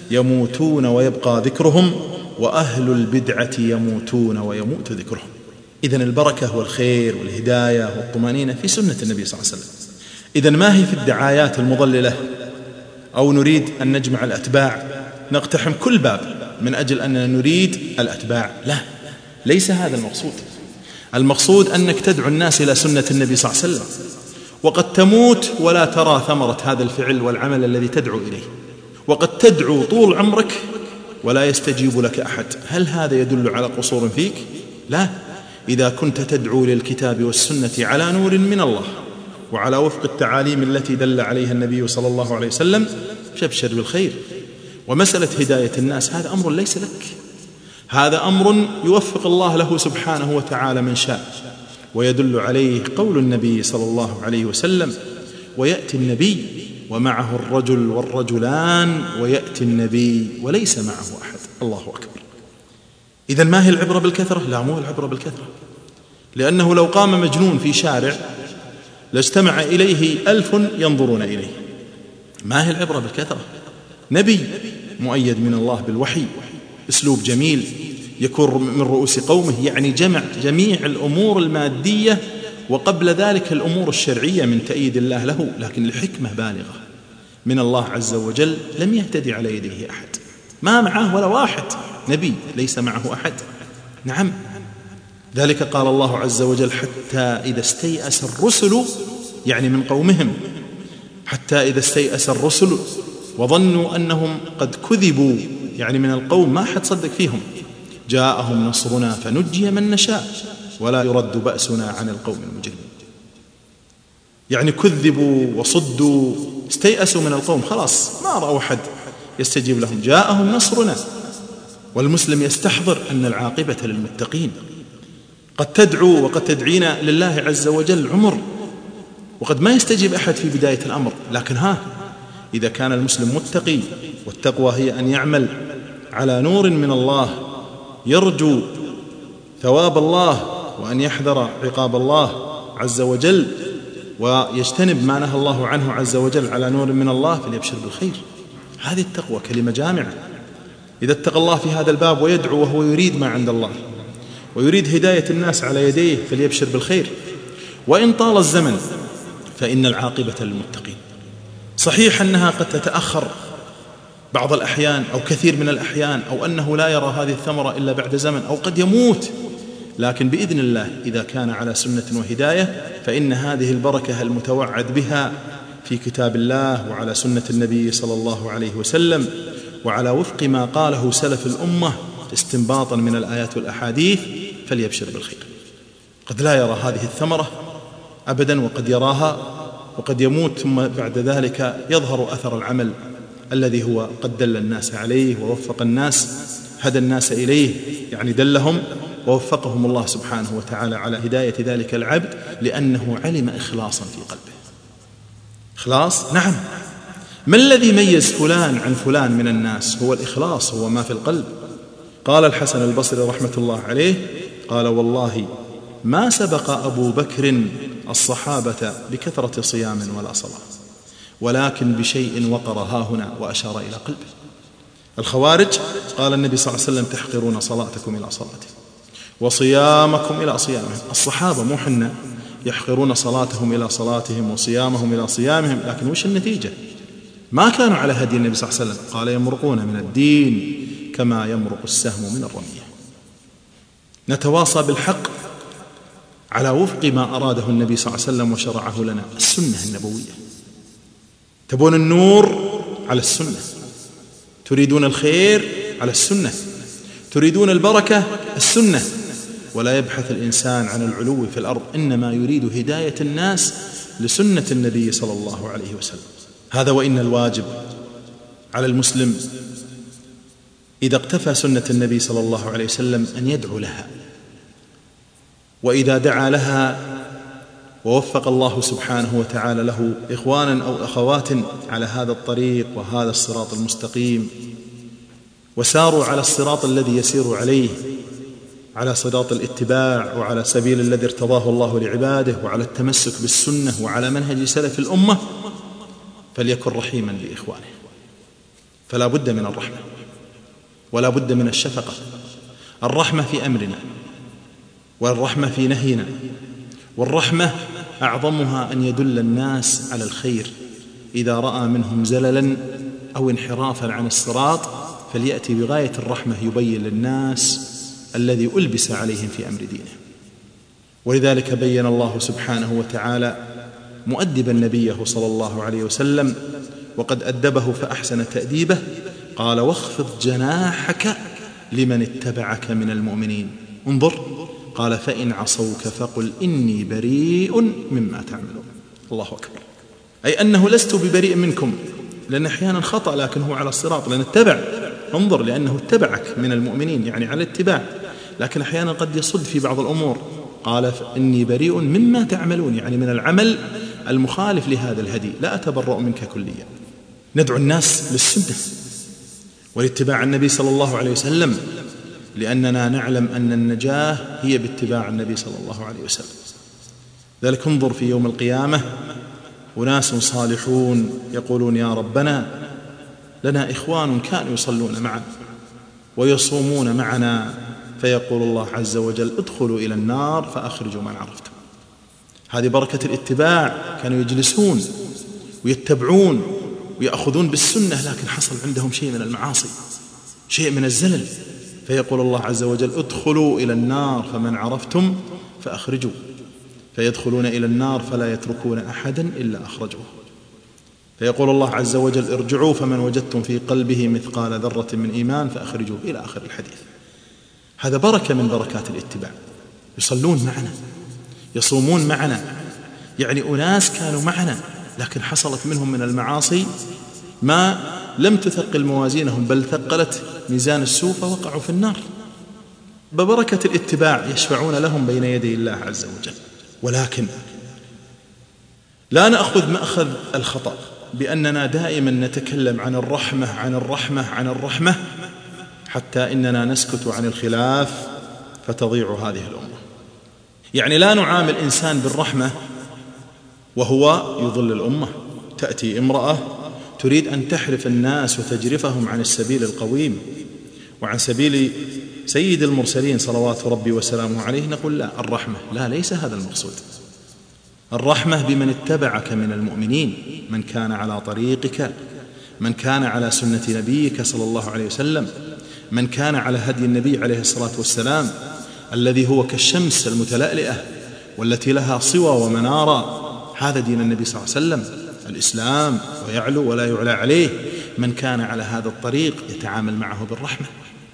يموتون ويبقى ذكرهم، وأهل البدعة يموتون ويموت ذكرهم. إذن البركة والخير والهداية والطمأنينة في سنة النبي صلى الله عليه وسلم. إذن ما هي في الدعايات المضللة أو نريد أن نجمع الأتباع نقتحم كل باب من أجل أننا نريد الأتباع، لا، ليس هذا المقصود. المقصود أنك تدعو الناس إلى سنة النبي صلى الله عليه وسلم، وقد تموت ولا ترى ثمرة هذا الفعل والعمل الذي تدعو إليه، وقد تدعو طول عمرك ولا يستجيب لك أحد. هل هذا يدل على قصور فيك؟ لا. إذا كنت تدعو للكتاب والسنة على نور من الله وعلى وفق التعاليم التي دل عليها النبي صلى الله عليه وسلم فابشر بالخير. ومسألة هداية الناس هذا أمر ليس لك، هذا أمر يوفق الله له سبحانه وتعالى من شاء، ويدل عليه قول النبي صلى الله عليه وسلم: ويأتي النبي ومعه الرجل والرجلان ويأتي النبي وليس معه أحد. الله أكبر. إذن ما هي العبرة بالكثرة؟ لا، مو العبرة بالكثرة، لأنه لو قام مجنون في شارع لاجتمع إليه ألف ينظرون إليه. ما هي العبرة بالكثرة؟ نبي مؤيد من الله بالوحي، أسلوب جميل يكون من رؤوس قومه، يعني جمع جميع الأمور المادية وقبل ذلك الأمور الشرعية من تأييد الله له، لكن الحكمة بالغة من الله عز وجل لم يهتدي على يديه أحد، ما معه ولا واحد، نبي ليس معه أحد. نعم، ذلك قال الله عز وجل: حتى إذا استيأس الرسل، يعني من قومهم، حتى إذا استيأس الرسل وظنوا أنهم قد كذبوا، يعني من القوم ما حد صدق فيهم، جاءهم نصرنا فنجي من نشاء ولا يرد بأسنا عن القوم المجرمين. يعني كذبوا وصدوا، استيأسوا من القوم، خلاص ما رأوا أحد يستجيب لهم، جاءهم نصرنا. والمسلم يستحضر أن العاقبة للمتقين. قد تدعو وقد تدعينا لله عز وجل عمر وقد ما يستجيب أحد في بداية الأمر، لكن ها إذا كان المسلم متقي، والتقوى هي أن يعمل على نور من الله، يرجو ثواب الله وأن يحذر عقاب الله عز وجل، ويجتنب ما نهى الله عنه عز وجل على نور من الله، فليبشر بالخير. هذه التقوى كلمة جامعة. إذا اتقى الله في هذا الباب ويدعو وهو يريد ما عند الله ويريد هداية الناس على يديه فليبشر بالخير. وإن طال الزمن فإن العاقبة للمتقين. صحيح أنها قد تتأخر بعض الأحيان أو كثير من الأحيان، أو أنه لا يرى هذه الثمرة إلا بعد زمن، أو قد يموت، لكن بإذن الله إذا كان على سنة وهداية فإن هذه البركة المتوعد بها في كتاب الله وعلى سنة النبي صلى الله عليه وسلم وعلى وفق ما قاله سلف الأمة استنباطا من الآيات والأحاديث فليبشر بالخير. قد لا يرى هذه الثمرة أبدا، وقد يراها وقد يموت، ثم بعد ذلك يظهر أثر العمل الذي هو قد دل الناس عليه ووفق الناس، هدى الناس إليه، يعني دلهم ووفقهم الله سبحانه وتعالى على هداية ذلك العبد لأنه علم إخلاصا في قلبه. إخلاص، نعم. ما الذي ميز فلان عن فلان من الناس؟ هو الإخلاص، هو ما في القلب. قال الحسن البصري رحمة الله عليه، قال: والله ما سبق أبو بكر الصحابة بكثرة صيام ولا صلاة، ولكن بشيء وقر هاهنا، وأشار إلى قلبه. الخوارج قال النبي صلى الله عليه وسلم: تحقرون صلاتكم إلى صلاتهم وصيامكم إلى صيامهم. الصحابة مو حنا يحقرون صلاتهم إلى صلاتهم وصيامهم إلى صيامهم، لكن وش النتيجة؟ ما كانوا على هدي النبي صلى الله عليه وسلم. قال: يمرقون من الدين كما يمرق السهم من الرمية. نتواصى بالحق على وفق ما أراده النبي صلى الله عليه وسلم وشرعه لنا، السنة النبوية. تبون النور على السنة، تريدون الخير على السنة، تريدون البركة السنة. ولا يبحث الإنسان عن العلو في الأرض، إنما يريد هداية الناس لسنة النبي صلى الله عليه وسلم. هذا وإن الواجب على المسلم إذا اقتفى سنة النبي صلى الله عليه وسلم أن يدعو لها، وإذا دعا لها ووفق الله سبحانه وتعالى له إخوانا أو أخوات على هذا الطريق وهذا الصراط المستقيم، وساروا على الصراط الذي يسير عليه، على صراط الاتباع وعلى سبيل الذي ارتضاه الله لعباده، وعلى التمسك بالسنة وعلى منهج سلف الأمة، فليكن رحيما بإخوانه. فلا بد من الرحمة ولا بد من الشفقة. الرحمة في أمرنا، والرحمة في نهينا. والرحمة أعظمها أن يدل الناس على الخير، إذا رأى منهم زللا أو انحرافا عن الصراط فليأتي بغاية الرحمة يبين للناس الذي ألبس عليهم في أمر دينه. ولذلك بين الله سبحانه وتعالى مؤدبا نبيه صلى الله عليه وسلم، وقد أدبه فأحسن تأديبه، قال: واخفض جناحك لمن اتبعك من المؤمنين. انظر، قال: فإن عصوك فقل إني بريء مما تعملون. الله أكبر، أي أنه لست ببريء منكم، لأن أحيانا خطأ لكن هو على الصراط، لأن اتبع. انظر، لأنه اتبعك من المؤمنين يعني على الاتباع، لكن أحيانا قد يصد في بعض الأمور. قال: إني بريء مما تعملون، يعني من العمل المخالف لهذا الهدي، لا أتبرأ منك كليا. ندعو الناس للسنة ولاتباع النبي صلى الله عليه وسلم، لأننا نعلم أن النجاة هي باتباع النبي صلى الله عليه وسلم. ذلك انظر في يوم القيامة أناس صالحون يقولون: يا ربنا لنا إخوان كانوا يصلون معنا ويصومون معنا، فيقول الله عز وجل: ادخلوا إلى النار فأخرجوا من عرفتم. هذه بركة الاتباع، كانوا يجلسون ويتبعون ويأخذون بالسنة، لكن حصل عندهم شيء من المعاصي، شيء من الزلل، فيقول الله عز وجل: ادخلوا إلى النار فمن عرفتم فأخرجوا، فيدخلون إلى النار فلا يتركون أحدا إلا أخرجوه، فيقول الله عز وجل: ارجعوا فمن وجدتم في قلبه مثقال ذرة من إيمان فأخرجوه، إلى آخر الحديث. هذا بركة من بركات الاتباع. يصلون معنا، يصومون معنا، يعني أناس كانوا معنا لكن حصلت منهم من المعاصي ما لم تثقل موازينهم، بل ثقلت ميزان السوء فوقعوا في النار. ببركة الاتباع يشفعون لهم بين يدي الله عز وجل. ولكن لا نأخذ مأخذ الخطأ بأننا دائما نتكلم عن الرحمة عن الرحمة عن الرحمة حتى إننا نسكت عن الخلاف فتضيع هذه الأمة. يعني لا نعامل إنسان بالرحمة وهو يضل الأمة. تأتي امرأة تريد أن تحرف الناس وتجرفهم عن السبيل القويم وعن سبيل سيد المرسلين صلوات ربي وسلامه عليه، نقول: لا، الرحمة لا، ليس هذا المقصود. الرحمة بمن اتبعك من المؤمنين، من كان على طريقك، من كان على سنة نبيك صلى الله عليه وسلم، من كان على هدي النبي عليه الصلاة والسلام الذي هو كالشمس المتلألئة والتي لها صوى ومنارة. هذا دين النبي صلى الله عليه وسلم، الإسلام، ويعلو ولا يعلى عليه. من كان على هذا الطريق يتعامل معه بالرحمة،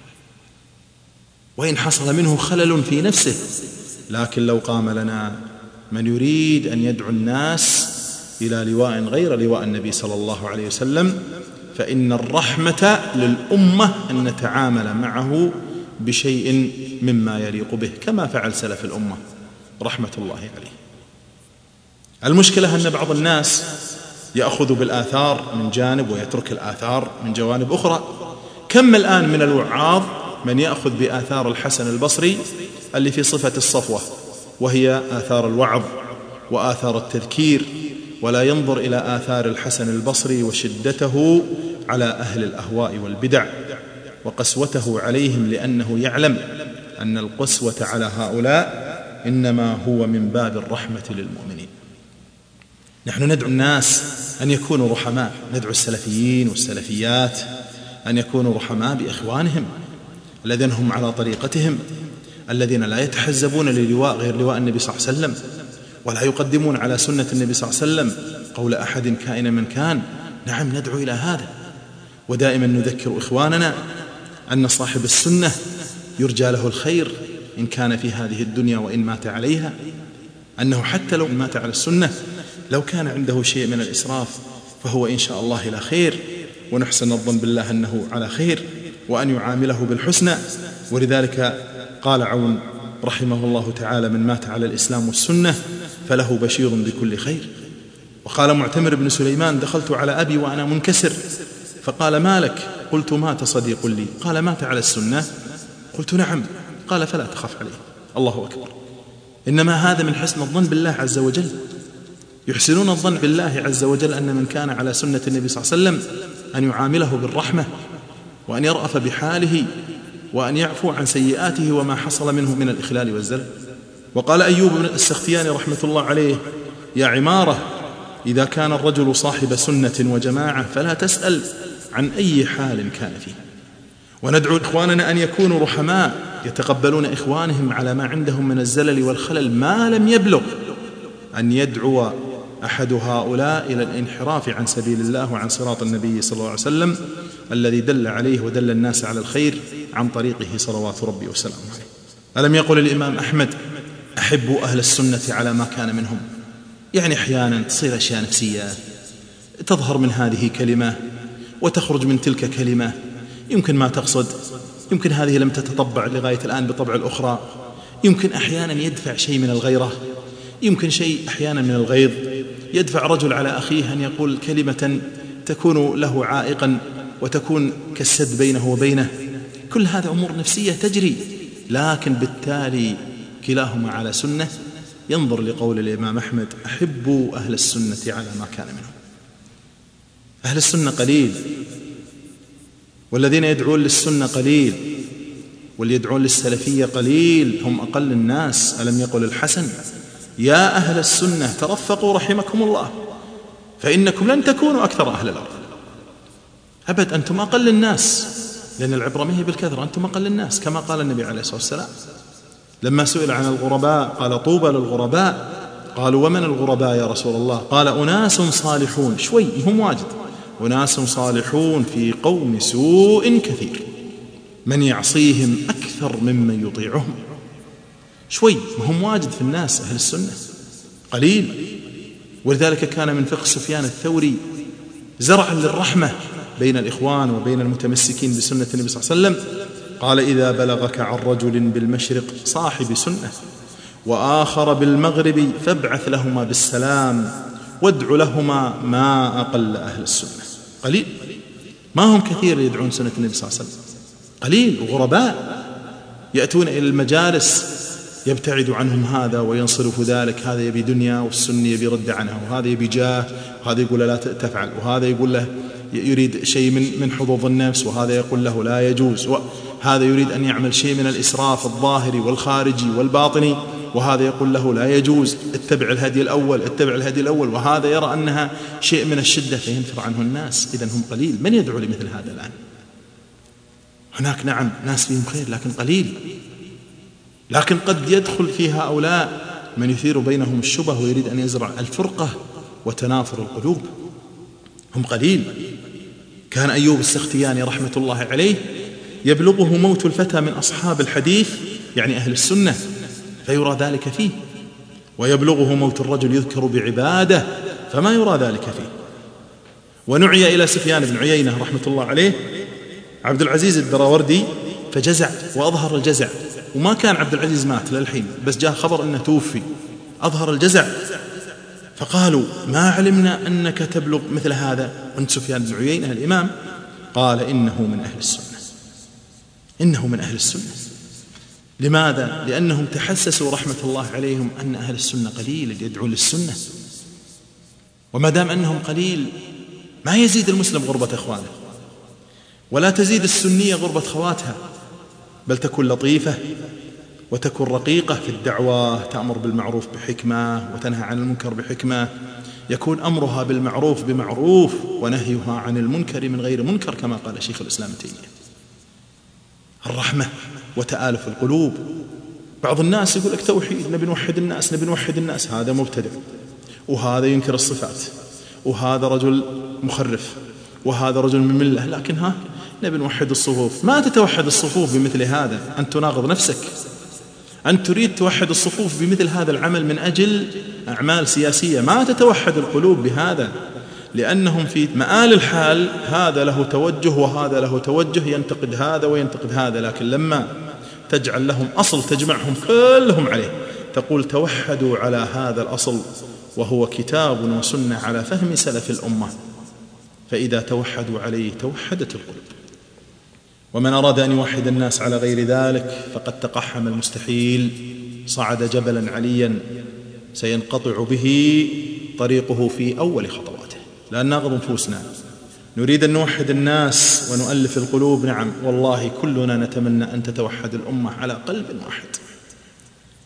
وإن حصل منه خلل في نفسه. لكن لو قام لنا من يريد أن يدعو الناس إلى لواء غير لواء النبي صلى الله عليه وسلم، فإن الرحمة للأمة أن نتعامل معه بشيء مما يليق به، كما فعل سلف الأمة رحمة الله عليه. المشكلة أن بعض الناس يأخذ بالآثار من جانب ويترك الآثار من جوانب أخرى. كم الآن من الوعاظ من يأخذ بآثار الحسن البصري اللي في صفة الصفوة، وهي آثار الوعظ وآثار التذكير، ولا ينظر إلى آثار الحسن البصري وشدته على أهل الأهواء والبدع وقسوته عليهم، لأنه يعلم أن القسوة على هؤلاء إنما هو من باب الرحمة للمؤمنين. نحن ندعو الناس أن يكونوا رحماء، ندعو السلفيين والسلفيات أن يكونوا رحماء بإخوانهم الذين هم على طريقتهم، الذين لا يتحزبون للواء غير لواء النبي صلى الله عليه وسلم، ولا يقدمون على سنة النبي صلى الله عليه وسلم قول أحد كائن من كان. نعم، ندعو إلى هذا، ودائما نذكر إخواننا أن صاحب السنة يرجى له الخير إن كان في هذه الدنيا وإن مات عليها، أنه حتى لو مات على السنة لو كان عنده شيء من الإسراف فهو إن شاء الله إلى خير، ونحسن الظن بالله أنه على خير، وأن يعامله بالحسنى. ولذلك قال عون رحمه الله تعالى: من مات على الإسلام والسنة فله بشير بكل خير. وقال معتمر بن سليمان: دخلت على أبي وأنا منكسر فقال: ما لك؟ قلت: مات صديق لي. قال: مات على السنة؟ قلت: نعم. قال: فلا تخف عليه. الله أكبر. إنما هذا من حسن الظن بالله عز وجل. يحسنون الظن بالله عز وجل أن من كان على سنة النبي صلى الله عليه وسلم أن يعامله بالرحمة، وأن يرأف بحاله، وأن يعفو عن سيئاته وما حصل منه من الإخلال والزلل. وقال أيوب بن السختياني رحمة الله عليه: يا عمارة، إذا كان الرجل صاحب سنة وجماعة فلا تسأل عن أي حال كان فيه. وندعو إخواننا أن يكونوا رحماء يتقبلون إخوانهم على ما عندهم من الزلل والخلل، ما لم يبلغ أن يدعو أحد هؤلاء إلى الانحراف عن سبيل الله وعن صراط النبي صلى الله عليه وسلم الذي دل عليه ودل الناس على الخير عن طريقه صلوات ربي وسلامه عليه. ألم يقل الإمام أحمد: أحبوا أهل السنة على ما كان منهم؟ يعني أحيانا تصير أشياء نفسية، تظهر من هذه كلمة وتخرج من تلك كلمة، يمكن ما تقصد، يمكن هذه لم تتطبع لغاية الآن بطبع الأخرى، يمكن أحيانا يدفع شيء من الغيرة، يمكن شيء أحيانا من الغيظ يدفع رجل على أخيه أن يقول كلمة تكون له عائقا وتكون كالسد بينه وبينه. كل هذا أمور نفسية تجري، لكن بالتالي كلاهما على سنة. ينظر لقول الإمام أحمد: أحبوا أهل السنة على ما كان منهم. أهل السنة قليل، والذين يدعون للسنة قليل، واللي يدعون للسلفية قليل، هم أقل الناس. ألم يقل الحسن: يا أهل السنة ترفقوا رحمكم الله، فإنكم لن تكونوا أكثر أهل الأرض. أبد، أنتم أقل الناس، لأن العبرة ما هي بالكثرة، أنتم أقل الناس، كما قال النبي عليه الصلاة والسلام لما سئل عن الغرباء قال: طوبى للغرباء. قالوا: ومن الغرباء يا رسول الله؟ قال: أناس صالحون، شوي هم واجد، أناس صالحون في قوم سوء كثير، من يعصيهم أكثر ممن يطيعهم. شوي هم واجد في الناس أهل السنة، قليل. ولذلك كان من فقه سفيان الثوري زرعا للرحمة بين الإخوان وبين المتمسكين بسنة النبي صلى الله عليه وسلم. قال: إذا بلغك عن رجل بالمشرق صاحب سنة وآخر بالمغرب فابعث لهما بالسلام وادع لهما ما أقل أهل السنة. قليل، ما هم كثير يدعون سنة النبي صلى الله عليه وسلم، قليل وغرباء يأتون إلى المجالس يبتعد عنهم هذا وينصرف ذلك، هذا يبي دنيا والسني يبي رد عنها، وهذا يبي جاه وهذا يقول لا تفعل، وهذا يقول له يريد شيء من من حظوظ النفس، وهذا يقول له لا يجوز، وهذا يريد أن يعمل شيء من الإسراف الظاهري والخارجي والباطني، وهذا يقول له لا يجوز، اتبع الهدي الأول اتبع الهدي الأول، وهذا يرى أنها شيء من الشدة فينفر عنه الناس. إذن هم قليل. من يدعو لمثل هذا الآن؟ هناك نعم ناس فيهم خير لكن قليل، لكن قد يدخل في هؤلاء من يثير بينهم الشبه ويريد أن يزرع الفرقة وتنافر القلوب. هم قليل. كان أيوب السختياني رحمة الله عليه يبلغه موت الفتى من أصحاب الحديث، يعني أهل السنة، فيرى ذلك فيه، ويبلغه موت الرجل يذكر بعباده فما يرى ذلك فيه. ونعي إلى سفيان بن عيينة رحمة الله عليه عبد العزيز الدراوردي فجزع وأظهر الجزع، وما كان عبد العزيز مات للحين، بس جاء خبر أنه توفي، أظهر الجزع. فقالوا: ما علمنا أنك تبلغ مثل هذا وأنت سفيان بن عيينة الإمام. قال: إنه من أهل السنة، إنه من أهل السنة. لماذا؟ لأنهم تحسسوا رحمة الله عليهم أن أهل السنة قليل اللي يدعون للسنة، وما دام أنهم قليل ما يزيد المسلم غربة إخوانه، ولا تزيد السنية غربة خواتها، بل تكون لطيفة وتكون رقيقة في الدعوة، تأمر بالمعروف بحكمة وتنهى عن المنكر بحكمة، يكون أمرها بالمعروف بمعروف ونهيها عن المنكر من غير منكر، كما قال شيخ الإسلام ابن تيمية. الرحمة وتآلف القلوب. بعض الناس يقول لك توحيد، نبي نوحد الناس نبي نوحد الناس، هذا مبتدع، وهذا ينكر الصفات، وهذا رجل مخرف، وهذا رجل من ملة، لكن ها نبي نوحد الصفوف. ما تتوحد الصفوف بمثل هذا، أن تناقض نفسك. أن تريد توحد الصفوف بمثل هذا العمل من أجل أعمال سياسية، ما تتوحد القلوب بهذا، لأنهم في مآل الحال هذا له توجه وهذا له توجه، ينتقد هذا وينتقد هذا، لكن لما تجعل لهم أصل تجمعهم كلهم عليه، تقول توحدوا على هذا الأصل وهو كتاب وسنة على فهم سلف الأمة، فإذا توحدوا عليه توحدت القلوب. ومن أراد أن يوحد الناس على غير ذلك فقد تقحم المستحيل، صعد جبلا عليا سينقطع به طريقه في أول خطواته. لا نغض نفوسنا، نريد أن نوحد الناس ونؤلف القلوب، نعم والله كلنا نتمنى أن تتوحد الأمة على قلب واحد،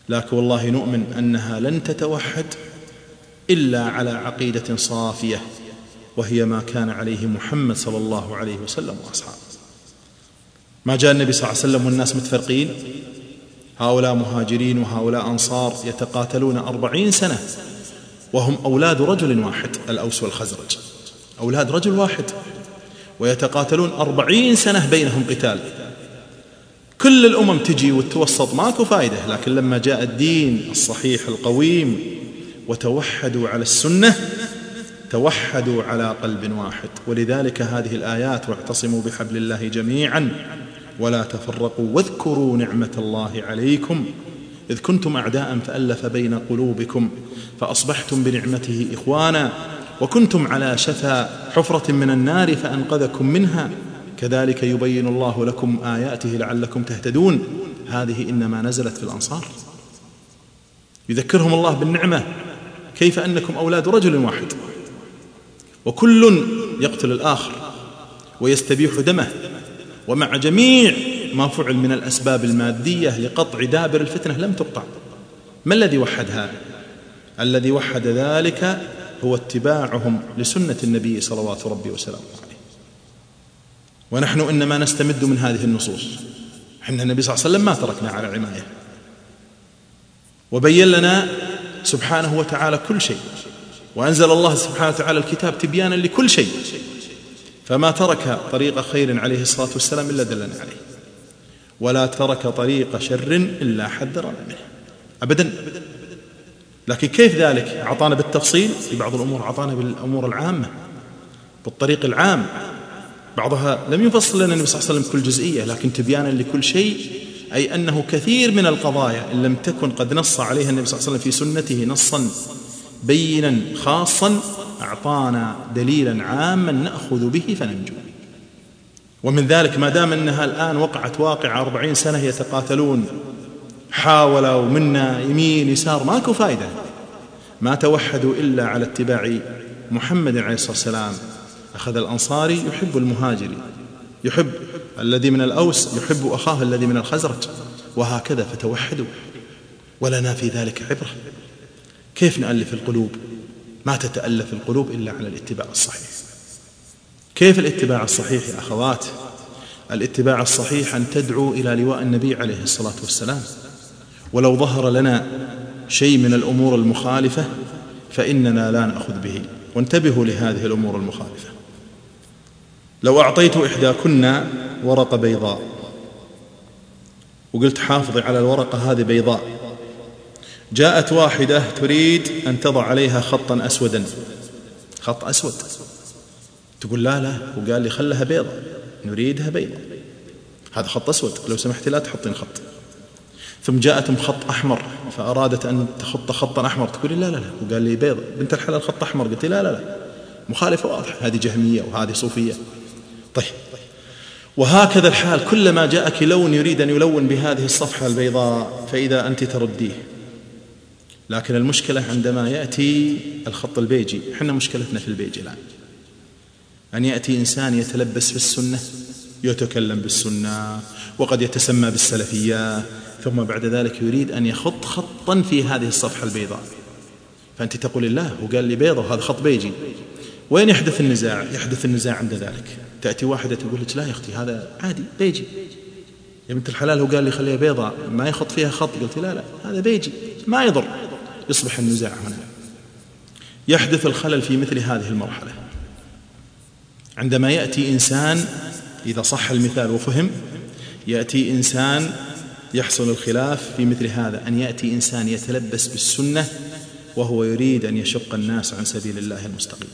لكن والله نؤمن أنها لن تتوحد إلا على عقيدة صافية، وهي ما كان عليه محمد صلى الله عليه وسلم وأصحابه. ما جاء النبي صلى الله عليه وسلم والناس متفرقين، هؤلاء مهاجرين وهؤلاء أنصار يتقاتلون أربعين سنة وهم أولاد رجل واحد، الأوس والخزرج أولاد رجل واحد، ويتقاتلون أربعين سنة بينهم قتال. كل الأمم تجي وتوسط ماكو فائدة، لكن لما جاء الدين الصحيح القويم وتوحدوا على السنة توحدوا على قلب واحد. ولذلك هذه الآيات: واعتصموا بحبل الله جميعا ولا تفرقوا واذكروا نعمة الله عليكم إذ كنتم أعداء فألف بين قلوبكم فأصبحتم بنعمته إخوانا وكنتم على شفا حفرة من النار فأنقذكم منها كذلك يبين الله لكم آياته لعلكم تهتدون. هذه إنما نزلت في الأنصار، يذكرهم الله بالنعمة، كيف أنكم أولاد رجل واحد وكل يقتل الآخر ويستبيح دمه، ومع جميع ما فعل من الأسباب المادية لقطع دابر الفتنة لم تقطع. ما الذي وحد هذا؟ الذي وحد ذلك هو اتباعهم لسنة النبي صلوات ربي وسلامه عليه. ونحن إنما نستمد من هذه النصوص. حنا النبي صلى الله عليه وسلم ما تركنا على عماية، وبين لنا سبحانه وتعالى كل شيء، وأنزل الله سبحانه وتعالى الكتاب تبيانا لكل شيء، فما ترك طريق خير عليه الصلاة والسلام إلا دلنا عليه، ولا ترك طريق شر إلا حذرنا منه أبدا. لكن كيف ذلك؟ أعطانا بالتفصيل في بعض الأمور، أعطانا بالأمور العامة بالطريق العام، بعضها لم يفصل لنا النبي صلى الله عليه وسلم كل جزئية، لكن تبيانا لكل شيء، أي أنه كثير من القضايا إن لم تكن قد نص عليها النبي صلى الله عليه وسلم في سنته نصا بينا خاصا أعطانا دليلا عاما نأخذ به فننجو. ومن ذلك ما دام أنها الآن وقعت واقع أربعين سنة يتقاتلون، حاولوا منا يمين يسار ماكو فائدة، ما توحدوا إلا على اتباع محمد عليه الصلاة والسلام. أخذ الأنصاري يحب المهاجري، يحب الذي من الأوس يحب أخاه الذي من الخزرج، وهكذا فتوحدوا. ولنا في ذلك عبرة. كيف نألف القلوب؟ ما تتألف القلوب إلا على الاتباع الصحيح. كيف الاتباع الصحيح يا أخوات؟ الاتباع الصحيح أن تدعو إلى لواء النبي عليه الصلاة والسلام، ولو ظهر لنا شيء من الأمور المخالفة فإننا لا نأخذ به. وانتبهوا لهذه الأمور المخالفة. لو أعطيت إحداكن ورقة بيضاء وقلت حافظي على الورقة هذه بيضاء، جاءت واحدة تريد أن تضع عليها خطا أسودا، خط أسود، تقول لا لا، وقال لي خلها بيضة، نريدها بيضة، هذا خط أسود، لو سمحت لا تحطين خط. ثم جاءتهم خط أحمر فأرادت أن تخط خطا أحمر، تقول لا لا لا، وقال لي بيضة، بنت الحلال خط أحمر، قلت لا لا لا، مخالفة واضحة، هذه جهمية وهذه صوفية. طيب، وهكذا الحال، كلما جاءك لون يريد أن يلون بهذه الصفحة البيضاء فإذا أنت ترديه. لكن المشكلة عندما يأتي الخط البيجي، حنا مشكلتنا في البيجي الآن، أن يأتي إنسان يتلبس في السنة، يتكلم بالسنة وقد يتسمى بالسلفية، ثم بعد ذلك يريد أن يخط خطا في هذه الصفحة البيضاء، فأنت تقول الله وقال لي بيضة وهذا خط بيجي. وين يحدث النزاع؟ يحدث النزاع عند ذلك. تأتي واحدة تقول لك لا يا أختي هذا عادي بيجي، يا بنت الحلال هو قال لي خليها بيضاء ما يخط فيها خط، قلت لا لا هذا بيجي ما يضر. يصبح النزاع هنا. يحدث الخلل في مثل هذه المرحلة عندما يأتي إنسان، إذا صح المثال وفهم، يأتي إنسان يحصل الخلاف في مثل هذا، أن يأتي إنسان يتلبس بالسنة وهو يريد أن يشق الناس عن سبيل الله المستقيم.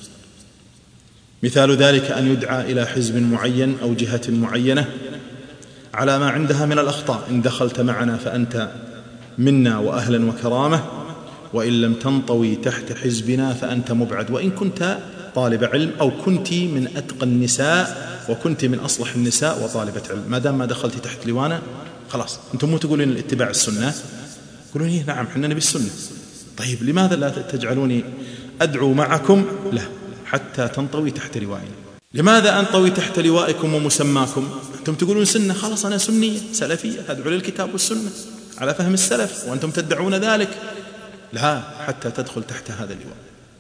مثال ذلك أن يدعى إلى حزب معين أو جهة معينة على ما عندها من الأخطاء، إن دخلت معنا فأنت منا وأهلا وكرامة، وإن لم تنطوي تحت حزبنا فأنت مبعد، وإن كنت طالب علم أو كنت من أتقى النساء وكنت من أصلح النساء وطالبة علم، ما دام ما دخلت تحت لوانا خلاص. أنتم مو تقولون الاتباع السنة؟ يقولون إيه نعم حنا نبي السنة. طيب لماذا لا تجعلوني أدعو معكم؟ لا، حتى تنطوي تحت لوائنا. لماذا أنطوي تحت لوائكم ومسماكم؟ أنتم تقولون سنة، خلاص أنا سنية سلفية أدعو للكتاب والسنة. على فهم السلف وأنتم تدعون ذلك، لا، حتى تدخل تحت هذا اللواء.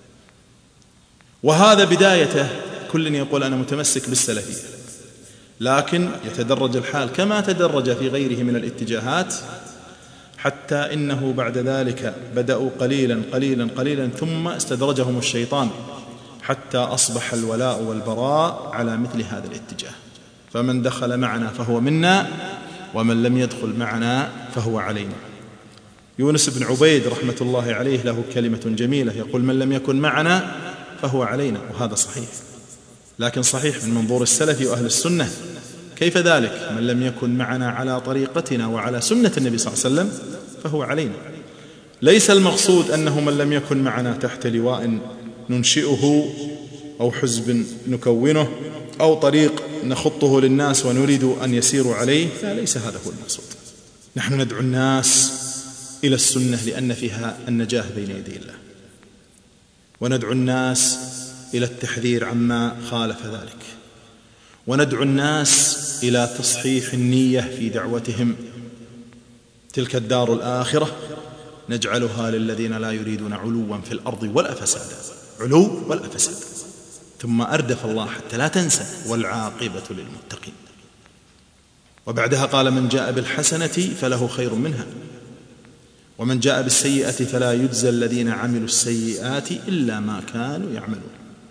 وهذا بدايته، كل يقول أنا متمسك بالسلفية، لكن يتدرج الحال كما تدرج في غيره من الاتجاهات، حتى إنه بعد ذلك بدأوا قليلا قليلا قليلا ثم استدرجهم الشيطان حتى أصبح الولاء والبراء على مثل هذا الاتجاه. فمن دخل معنا فهو منا، ومن لم يدخل معنا فهو علينا. يونس بن عبيد رحمة الله عليه له كلمة جميلة يقول: من لم يكن معنا فهو علينا. وهذا صحيح، لكن صحيح من منظور السلف وأهل السنة. كيف ذلك؟ من لم يكن معنا على طريقتنا وعلى سنة النبي صلى الله عليه وسلم فهو علينا. ليس المقصود أنه من لم يكن معنا تحت لواء ننشئه أو حزب نكونه أو طريق نخطه للناس ونريد أن يسيروا عليه، لا، ليس هذا هو المقصود. نحن ندعو الناس إلى السنة لأن فيها النجاة بين يدي الله، وندعو الناس إلى التحذير عما خالف ذلك، وندعو الناس إلى تصحيح النية في دعوتهم. تلك الدار الآخرة نجعلها للذين لا يريدون علوا في الأرض ولا فسادا، علو ولا فساد. ثم أردف الله حتى لا تنسى: والعاقبة للمتقين. وبعدها قال: من جاء بالحسنة فله خير منها، ومن جاء بالسيئة فلا يجزى الذين عملوا السيئات إلا ما كانوا يعملون.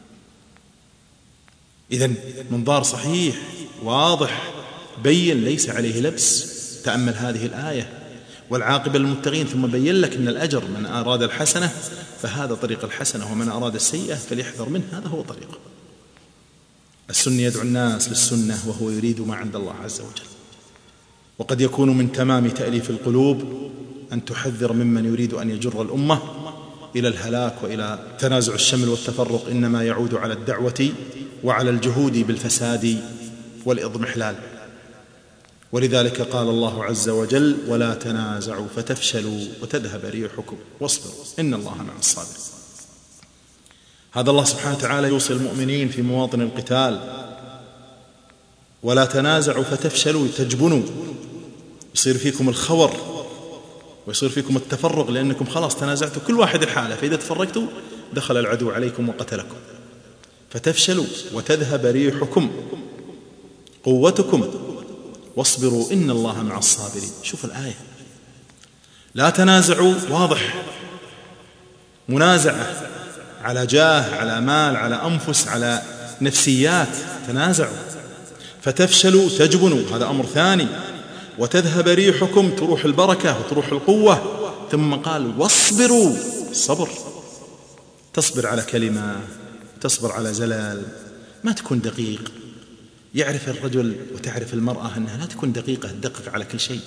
إذن منظار صحيح واضح بين ليس عليه لبس. تأمل هذه الآية: والعاقبة للمتقين، ثم بين لك أن الأجر من أراد الحسنة فهذا طريق الحسنة، ومن أراد السيئة فليحذر منه، هذا هو طريقه. السني يدعو الناس للسنة وهو يريد ما عند الله عز وجل. وقد يكون من تمام تأليف القلوب أن تحذر ممن يريد أن يجر الأمة إلى الهلاك وإلى تنازع الشمل والتفرق، إنما يعود على الدعوة وعلى الجهود بالفساد والإضمحلال. ولذلك قال الله عز وجل: ولا تنازعوا فتفشلوا وتذهب ريحكم واصبروا إن الله مع الصابرين. هذا الله سبحانه وتعالى يوصي المؤمنين في مواطن القتال: ولا تنازعوا فتفشلوا، تجبنوا، يصير فيكم الخور ويصير فيكم التفرق، لأنكم خلاص تنازعتوا كل واحد الحالة، فإذا تفرقتوا دخل العدو عليكم وقتلكم. فتفشلوا وتذهب ريحكم، قوتكم، واصبروا إن الله مع الصابرين. شوف الآية، لا تنازعوا، واضح، منازعة على جاه، على مال، على أنفس، على نفسيات، تنازعوا. فتفشلوا، تجبنوا، هذا أمر ثاني. وتذهب ريحكم، تروح البركة وتروح القوة. ثم قال: واصبروا، صبر، تصبر على كلمة، تصبر على زلال، ما تكون دقيق. يعرف الرجل وتعرف المرأة أنها لا تكون دقيقة تدقق على كل شيء.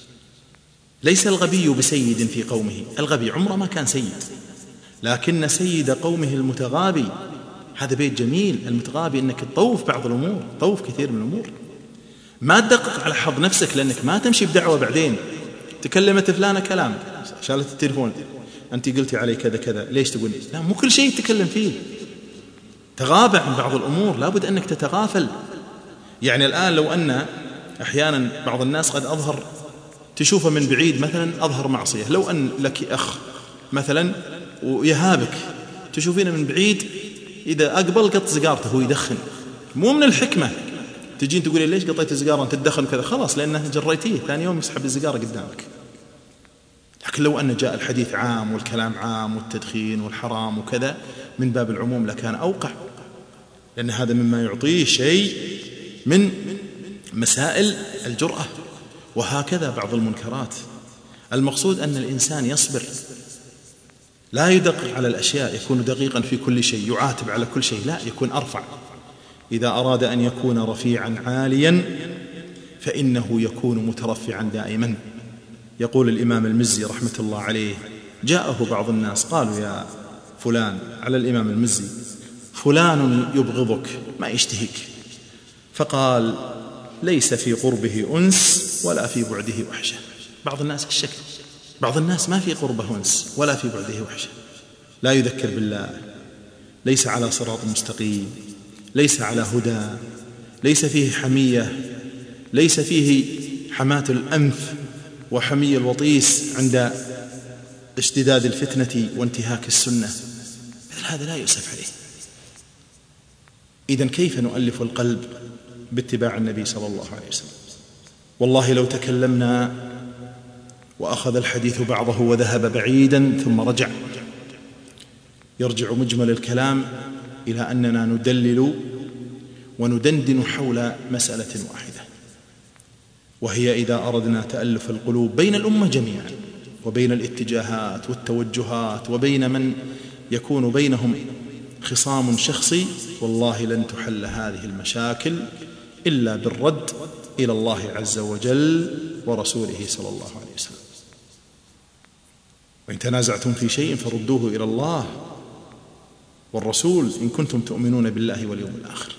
ليس الغبي بسيد في قومه، الغبي عمره ما كان سيد، لكن سيد قومه المتغابي. هذا بيت جميل، المتغابي أنك تطوف بعض الأمور، طوف كثير من الأمور، ما تدقق على حظ نفسك، لأنك ما تمشي بدعوة بعدين تكلمت فلانة كلام، شالت التليفون، أنت قلتي علي كذا كذا، ليش تقول؟ لا، مو كل شيء تتكلم فيه، تغابى عن بعض الأمور، لابد أنك تتغافل. يعني الآن لو أن أحيانا بعض الناس قد أظهر، تشوفه من بعيد مثلا أظهر معصية، لو أن لك أخ مثلا ويهابك، تشوفينه من بعيد إذا أقبل قط سيجارته هو يدخن، مو من الحكمة تجين تقولي ليش قطيت السيجارة أنت تدخن كذا، خلاص لأنه جريتيه، ثاني يوم يسحب السيجارة قدامك. لكن لو أن جاء الحديث عام والكلام عام والتدخين والحرام وكذا من باب العموم لكان أوقع، لأن هذا مما يعطيه شيء من مسائل الجرأة. وهكذا بعض المنكرات. المقصود أن الإنسان يصبر، لا يدقق على الأشياء، يكون دقيقا في كل شيء، يعاتب على كل شيء، لا، يكون أرفع. إذا أراد أن يكون رفيعا عاليا فإنه يكون مترفعا دائما. يقول الإمام المزي رحمة الله عليه: جاءه بعض الناس قالوا يا فلان، على الإمام المزي، فلان يبغضك ما يشتهيك، فقال: ليس في قربه أنس ولا في بعده وحشة. بعض الناس الشكل، بعض الناس ما في قربه أنس ولا في بعده وحشة، لا يذكر بالله، ليس على صراط مستقيم، ليس على هدى، ليس فيه حمية، ليس فيه حماة الأنف، وحمي الوطيس عند اشتداد الفتنة وانتهاك السنة، مثل هذا لا يؤسف عليه. إذن كيف نؤلف القلب باتباع النبي صلى الله عليه وسلم؟ والله لو تكلمنا وأخذ الحديث بعضه وذهب بعيدا ثم رجع، يرجع مجمل الكلام إلى أننا ندلل وندندن حول مسألة واحدة، وهي إذا أردنا تألف القلوب بين الأمة جميعا وبين الاتجاهات والتوجهات وبين من يكون بينهم خصام شخصي، والله لن تحل هذه المشاكل إلا بالرد إلى الله عز وجل ورسوله صلى الله عليه وسلم. وإن تنازعتم في شيء فردوه إلى الله والرسول إن كنتم تؤمنون بالله واليوم الآخر.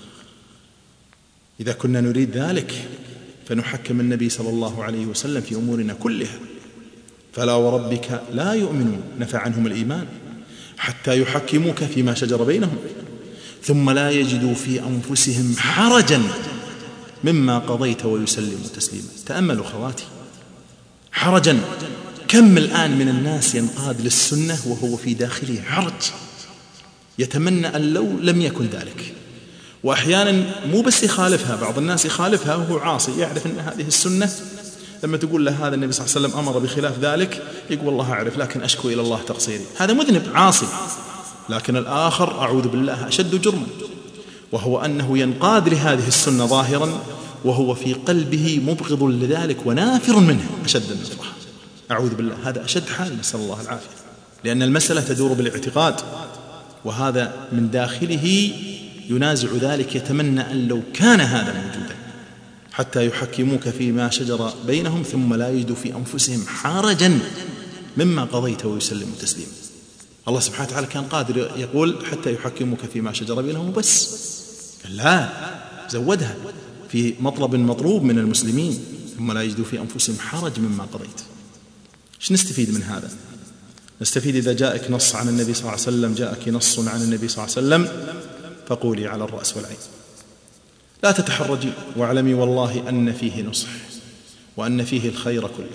إذا كنا نريد ذلك فنحكم النبي صلى الله عليه وسلم في أمورنا كلها. فلا وربك لا يؤمنون نفى عنهم الإيمان حتى يحكموك فيما شجر بينهم ثم لا يجدوا في أنفسهم حرجا مما قضيت ويسلموا تسليما. تأملوا خواتي، حرجا. كم الآن من الناس ينقاد للسنة وهو في داخله حرج، يتمنى أن لو لم يكن ذلك. وأحيانا مو بس يخالفها، بعض الناس يخالفها وهو عاصي، يعرف أن هذه السنة، لما تقول له هذا النبي صلى الله عليه وسلم أمر بخلاف ذلك يقول والله أعرف لكن أشكو إلى الله تقصيري. هذا مذنب عاصي. لكن الآخر أعوذ بالله أشد جرما، وهو أنه ينقاد لهذه السنة ظاهرا وهو في قلبه مبغض لذلك ونافر منه أشد النفرة. أعوذ بالله، هذا أشد حال، نسأل الله العافية، لأن المسألة تدور بالاعتقاد، وهذا من داخله ينازع ذلك، يتمنى أن لو كان هذا موجودا حتى يحكموك فيما شجر بينهم ثم لا يجدوا في أنفسهم حرجا مما قضيت ويسلموا تسليما. الله سبحانه وتعالى كان قادر يقول حتى يحكموك فيما شجر بينهم بس، لا، زودها في مطلب مطلوب من المسلمين ثم لا يجدوا في أنفسهم حرج مما قضيت. ايش نستفيد من هذا؟ نستفيد إذا جاءك نص عن النبي صلى الله عليه وسلم، جاءك نص عن النبي صلى الله عليه وسلم، فقولي على الرأس والعين، لا تتحرجي، واعلمي والله أن فيه نصح وأن فيه الخير كله.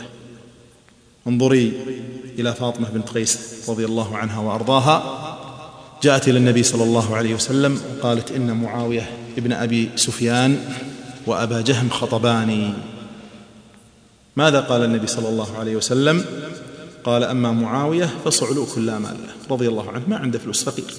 انظري إلى فاطمة بنت قيس رضي الله عنها وأرضاها، جاءت إلى النبي صلى الله عليه وسلم وقالت إن معاوية ابن أبي سفيان وأبا جهم خطباني. ماذا قال النبي صلى الله عليه وسلم؟ قال أما معاوية فصعلوك لا مال له رضي الله عنه، ما عنده فلوس، فقير.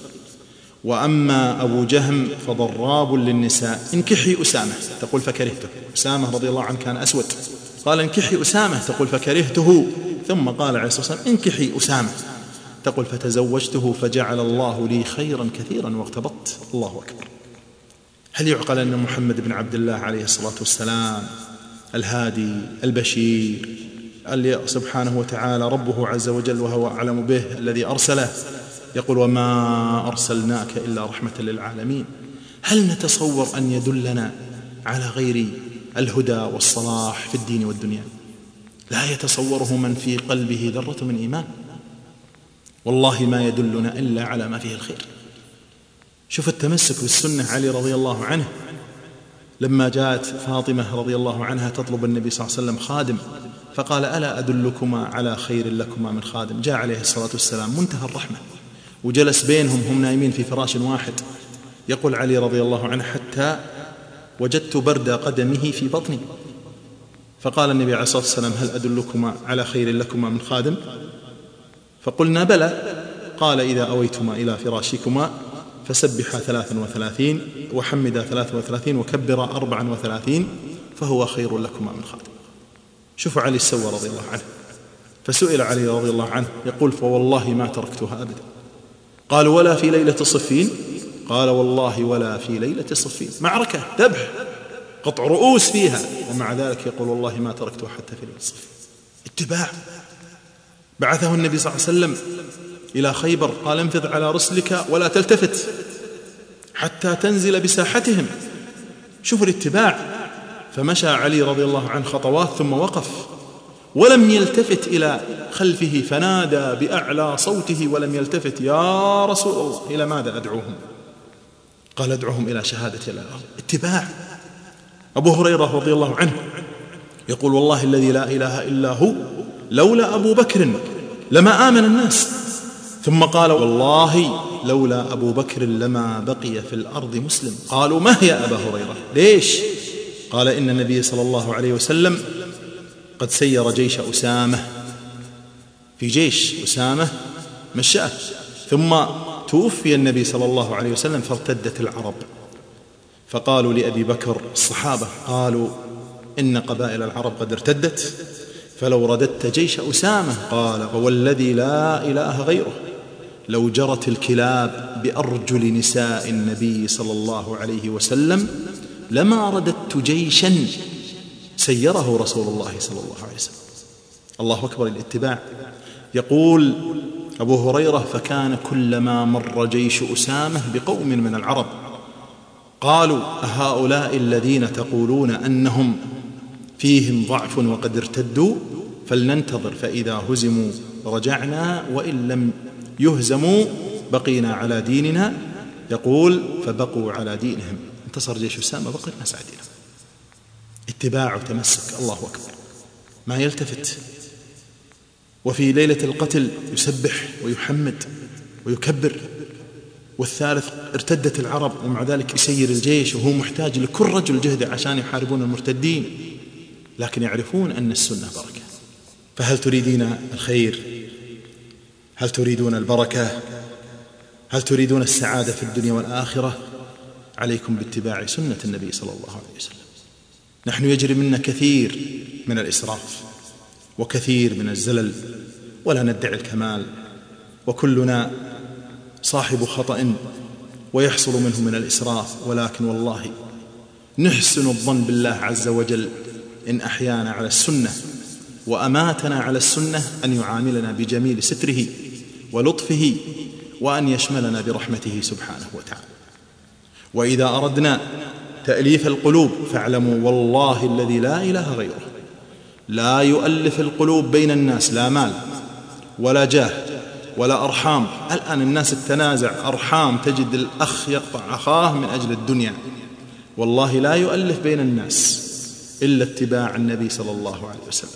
وأما أبو جهم فضراب للنساء، انكحي أسامة، تقول فكرهته. أسامة رضي الله عنه كان أسود، قال انكحي أسامة، تقول فكرهته. ثم قال عليه الصلاة والسلام انكحي أسامة، تقول فتزوجته فجعل الله لي خيرا كثيرا واغتبطت. الله أكبر. هل يعقل أن محمد بن عبد الله عليه الصلاة والسلام الهادي البشير اللي سبحانه وتعالى ربه عز وجل وهو أعلم به الذي أرسله يقول وما أرسلناك إلا رحمة للعالمين، هل نتصور أن يدلنا على غير الهدى والصلاح في الدين والدنيا؟ لا يتصوره من في قلبه ذرة من إيمان. والله ما يدلنا إلا على ما فيه الخير. شوف التمسك بالسنة. علي رضي الله عنه لما جاءت فاطمة رضي الله عنها تطلب النبي صلى الله عليه وسلم خادم، فقال ألا أدلكما على خير لكما من خادم؟ جاء عليه الصلاة والسلام منتهى الرحمة وجلس بينهم، هم نايمين في فراش واحد. يقول علي رضي الله عنه حتى وجدت برد قدمه في بطني، فقال النبي عليه الصلاة والسلام هل أدلكما على خير لكما من خادم؟ فقلنا بلى. قال إذا أويتما إلى فراشكما فسبحا ثلاثا وثلاثين وحمدا ثلاثا وثلاثين وكبرا أربعا وثلاثين فهو خير لكما من خادم. شوفوا علي السوى رضي الله عنه. فسئل علي رضي الله عنه يقول فوالله ما تركتها أبدا. قالوا ولا في ليلة صفين؟ قال والله ولا في ليلة صفين، معركة ذبح قطع رؤوس فيها، ومع ذلك يقول والله ما تركتها حتى في ليلة صفين. اتباع. بعثه النبي صلى الله عليه وسلم إلى خيبر قال انفذ على رسلك ولا تلتفت حتى تنزل بساحتهم. شوفوا الاتباع. فمشى علي رضي الله عنه خطوات ثم وقف ولم يلتفت إلى خلفه، فنادى بأعلى صوته ولم يلتفت يا رسول الله إلى ماذا أدعوهم؟ قال أدعوهم إلى شهادة الله. اتباع. أبو هريرة رضي الله عنه يقول والله الذي لا إله إلا هو لولا أبو بكر لما آمن الناس، ثم قال والله لولا أبو بكر لما بقي في الأرض مسلم. قالوا ما هي أبا هريرة؟ ليش؟ قال إن النبي صلى الله عليه وسلم قد سير جيش أسامة، في جيش أسامة مشأه، ثم توفي النبي صلى الله عليه وسلم فارتدت العرب، فقالوا لأبي بكر الصحابة قالوا إن قبائل العرب قد ارتدت فلو رددت جيش أسامة، قال والذي لا إله غيره لو جرت الكلاب بأرجل نساء النبي صلى الله عليه وسلم لما رددت جيشا سيره رسول الله صلى الله عليه وسلم. الله أكبر الاتباع. يقول أبو هريرة فكان كلما مر جيش أسامة بقوم من العرب قالوا أهؤلاء الذين تقولون أنهم فيهم ضعف وقد ارتدوا؟ فلننتظر فإذا هزموا رجعنا وإن لم يهزموا بقينا على ديننا. يقول فبقوا على دينهم، انتصر جيش أسامة بقي الناس على دينهم. اتباع وتمسك. الله أكبر، ما يلتفت. وفي ليلة القتل يسبح ويحمد ويكبر. والثالث ارتدت العرب ومع ذلك يسير الجيش وهو محتاج لكل رجل جهده عشان يحاربون المرتدين، لكن يعرفون أن السنة بركة. فهل تريدين الخير؟ هل تريدون البركة؟ هل تريدون السعادة في الدنيا والآخرة؟ عليكم باتباع سنة النبي صلى الله عليه وسلم. نحن يجري منا كثير من الإسراف وكثير من الزلل ولا ندعي الكمال، وكلنا صاحب خطأ ويحصل منه من الإسراف، ولكن والله نحسن الظن بالله عز وجل إن أحيانا على السنة وأماتنا على السنة أن يعاملنا بجميل ستره ولطفه وأن يشملنا برحمته سبحانه وتعالى. وإذا أردنا تأليف القلوب فاعلموا والله الذي لا إله غيره لا يؤلف القلوب بين الناس، لا مال ولا جاه ولا أرحام. الآن الناس التنازع أرحام، تجد الأخ يقطع أخاه من أجل الدنيا. والله لا يؤلف بين الناس إلا اتباع النبي صلى الله عليه وسلم.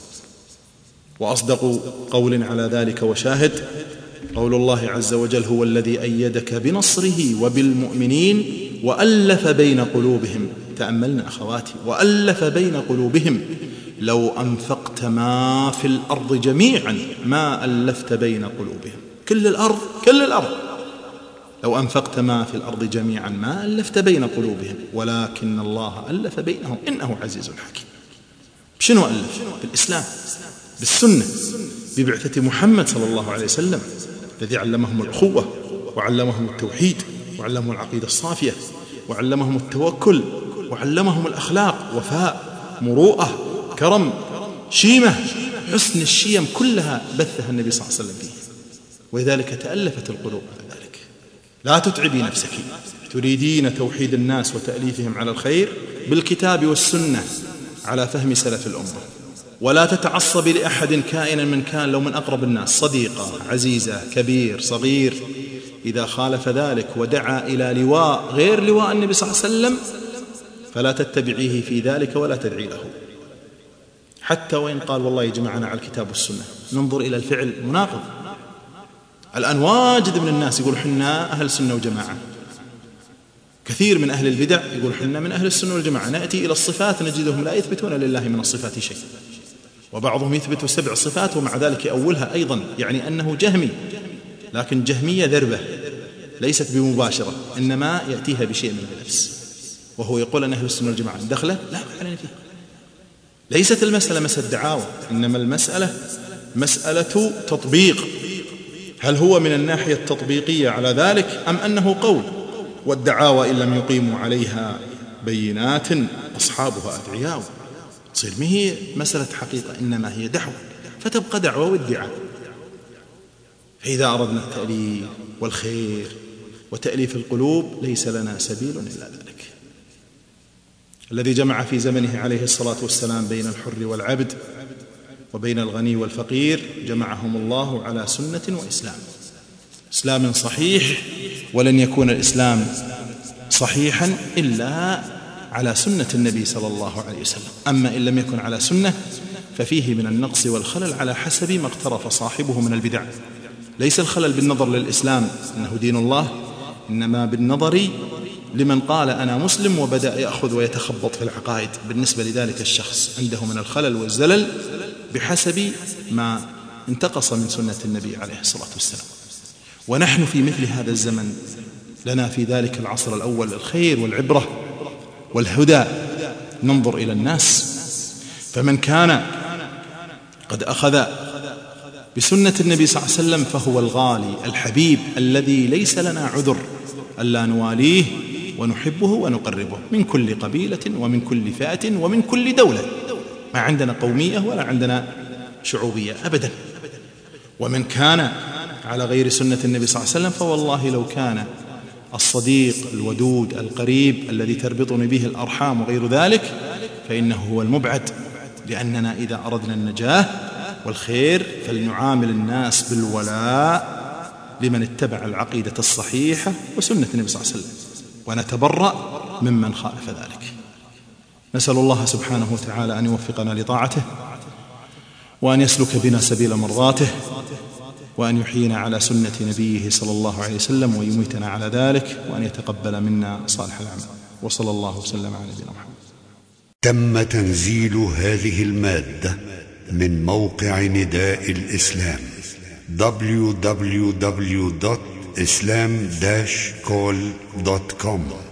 وأصدق قول على ذلك وشاهد قول الله عز وجل هو الذي أيدك بنصره وبالمؤمنين وألف بين قلوبهم. تأملنا أخواتي، وألف بين قلوبهم. لو أنفقت ما في الأرض جميعا ما ألفت بين قلوبهم. كل الأرض كل الأرض لو أنفقت ما في الأرض جميعا ما ألفت بين قلوبهم ولكن الله ألف بينهم إنه عزيز حكيم. شنو ألف؟ بالإسلام، بالسنة، ببعثة محمد صلى الله عليه وسلم الذي علمهم الأخوة وعلمهم التوحيد وعلمهم العقيدة الصافية وعلمهم التوكل وعلمهم الأخلاق، وفاء، مروءة، كرم، شيمة، حسن الشيم كلها بثها النبي صلى الله عليه وسلم فيه. ولذلك تألفت القلوب على ذلك. لا تتعبي نفسك، تريدين توحيد الناس وتأليفهم على الخير بالكتاب والسنة على فهم سلف الأمة، ولا تتعصبي لأحد كائنا من كان، لو من أقرب الناس، صديقة، عزيزة، كبير، صغير، إذا خالف ذلك ودعا إلى لواء غير لواء النبي صلى الله عليه وسلم فلا تتبعيه في ذلك ولا تدعي له، حتى وإن قال والله يجمعنا على الكتاب والسنة. ننظر إلى الفعل مناقض. الآن واجد من الناس يقول حنا أهل السنة وجماعة، كثير من أهل البدع يقول حنا من أهل السنة والجماعة. نأتي إلى الصفات نجدهم لا يثبتون لله من الصفات شيء، وبعضهم يثبت سبع صفات ومع ذلك أولها أيضا، يعني أنه جهمي، لكن جهمية ذربة ليست بمباشرة، إنما يأتيها بشيء من اللبس، وهو يقول أن أهل السنة والجماعة دخله لا علينا فيه. ليست المسألة مسألة دعاوى، إنما المسألة مسألة تطبيق. هل هو من الناحية التطبيقية على ذلك أم أنه قول؟ والدعاوى إن لم يقيموا عليها بينات أصحابها أدعياء. تصير ما هي مسألة حقيقة، إنما هي دعوة، فتبقى دعوة وادعاء. فإذا أردنا التأليف والخير وتأليف القلوب ليس لنا سبيل إلا ذلك. الذي جمع في زمنه عليه الصلاة والسلام بين الحر والعبد وبين الغني والفقير جمعهم الله على سنة وإسلام، إسلام صحيح، ولن يكون الإسلام صحيحا إلا على سنة النبي صلى الله عليه وسلم. أما إن لم يكن على سنة ففيه من النقص والخلل على حسب ما اقترف صاحبه من البدع. ليس الخلل بالنظر للإسلام إنه دين الله، إنما بالنظر لمن قال أنا مسلم وبدأ يأخذ ويتخبط في العقائد. بالنسبة لذلك الشخص عنده من الخلل والزلل بحسب ما انتقص من سنة النبي عليه الصلاة والسلام. ونحن في مثل هذا الزمن لنا في ذلك العصر الأول الخير والعبرة والهدى. ننظر إلى الناس، فمن كان قد أخذ بسنة النبي صلى الله عليه وسلم فهو الغالي الحبيب الذي ليس لنا عذر ألا نواليه ونحبه ونقربه من كل قبيلة ومن كل فئة ومن كل دولة. ما عندنا قومية ولا عندنا شعوبية أبدا. ومن كان على غير سنة النبي صلى الله عليه وسلم فوالله لو كان الصديق الودود القريب الذي تربطني به الأرحام وغير ذلك فإنه هو المبعد. لأننا إذا أردنا النجاة والخير فلنعامل الناس بالولاء لمن اتبع العقيدة الصحيحة وسنة النبي صلى الله عليه وسلم، ونتبرأ ممن خالف ذلك. نسأل الله سبحانه وتعالى أن يوفقنا لطاعته، وأن يسلك بنا سبيل مرضاته، وأن يحيينا على سنة نبيه صلى الله عليه وسلم ويميتنا على ذلك، وأن يتقبل منا صالح الأعمال. وصلى الله وسلم على نبينا محمد. تم تنزيل هذه المادة من موقع نداء الإسلام دبليو دبليو دبليو دوت إسلام داش كول دوت كوم.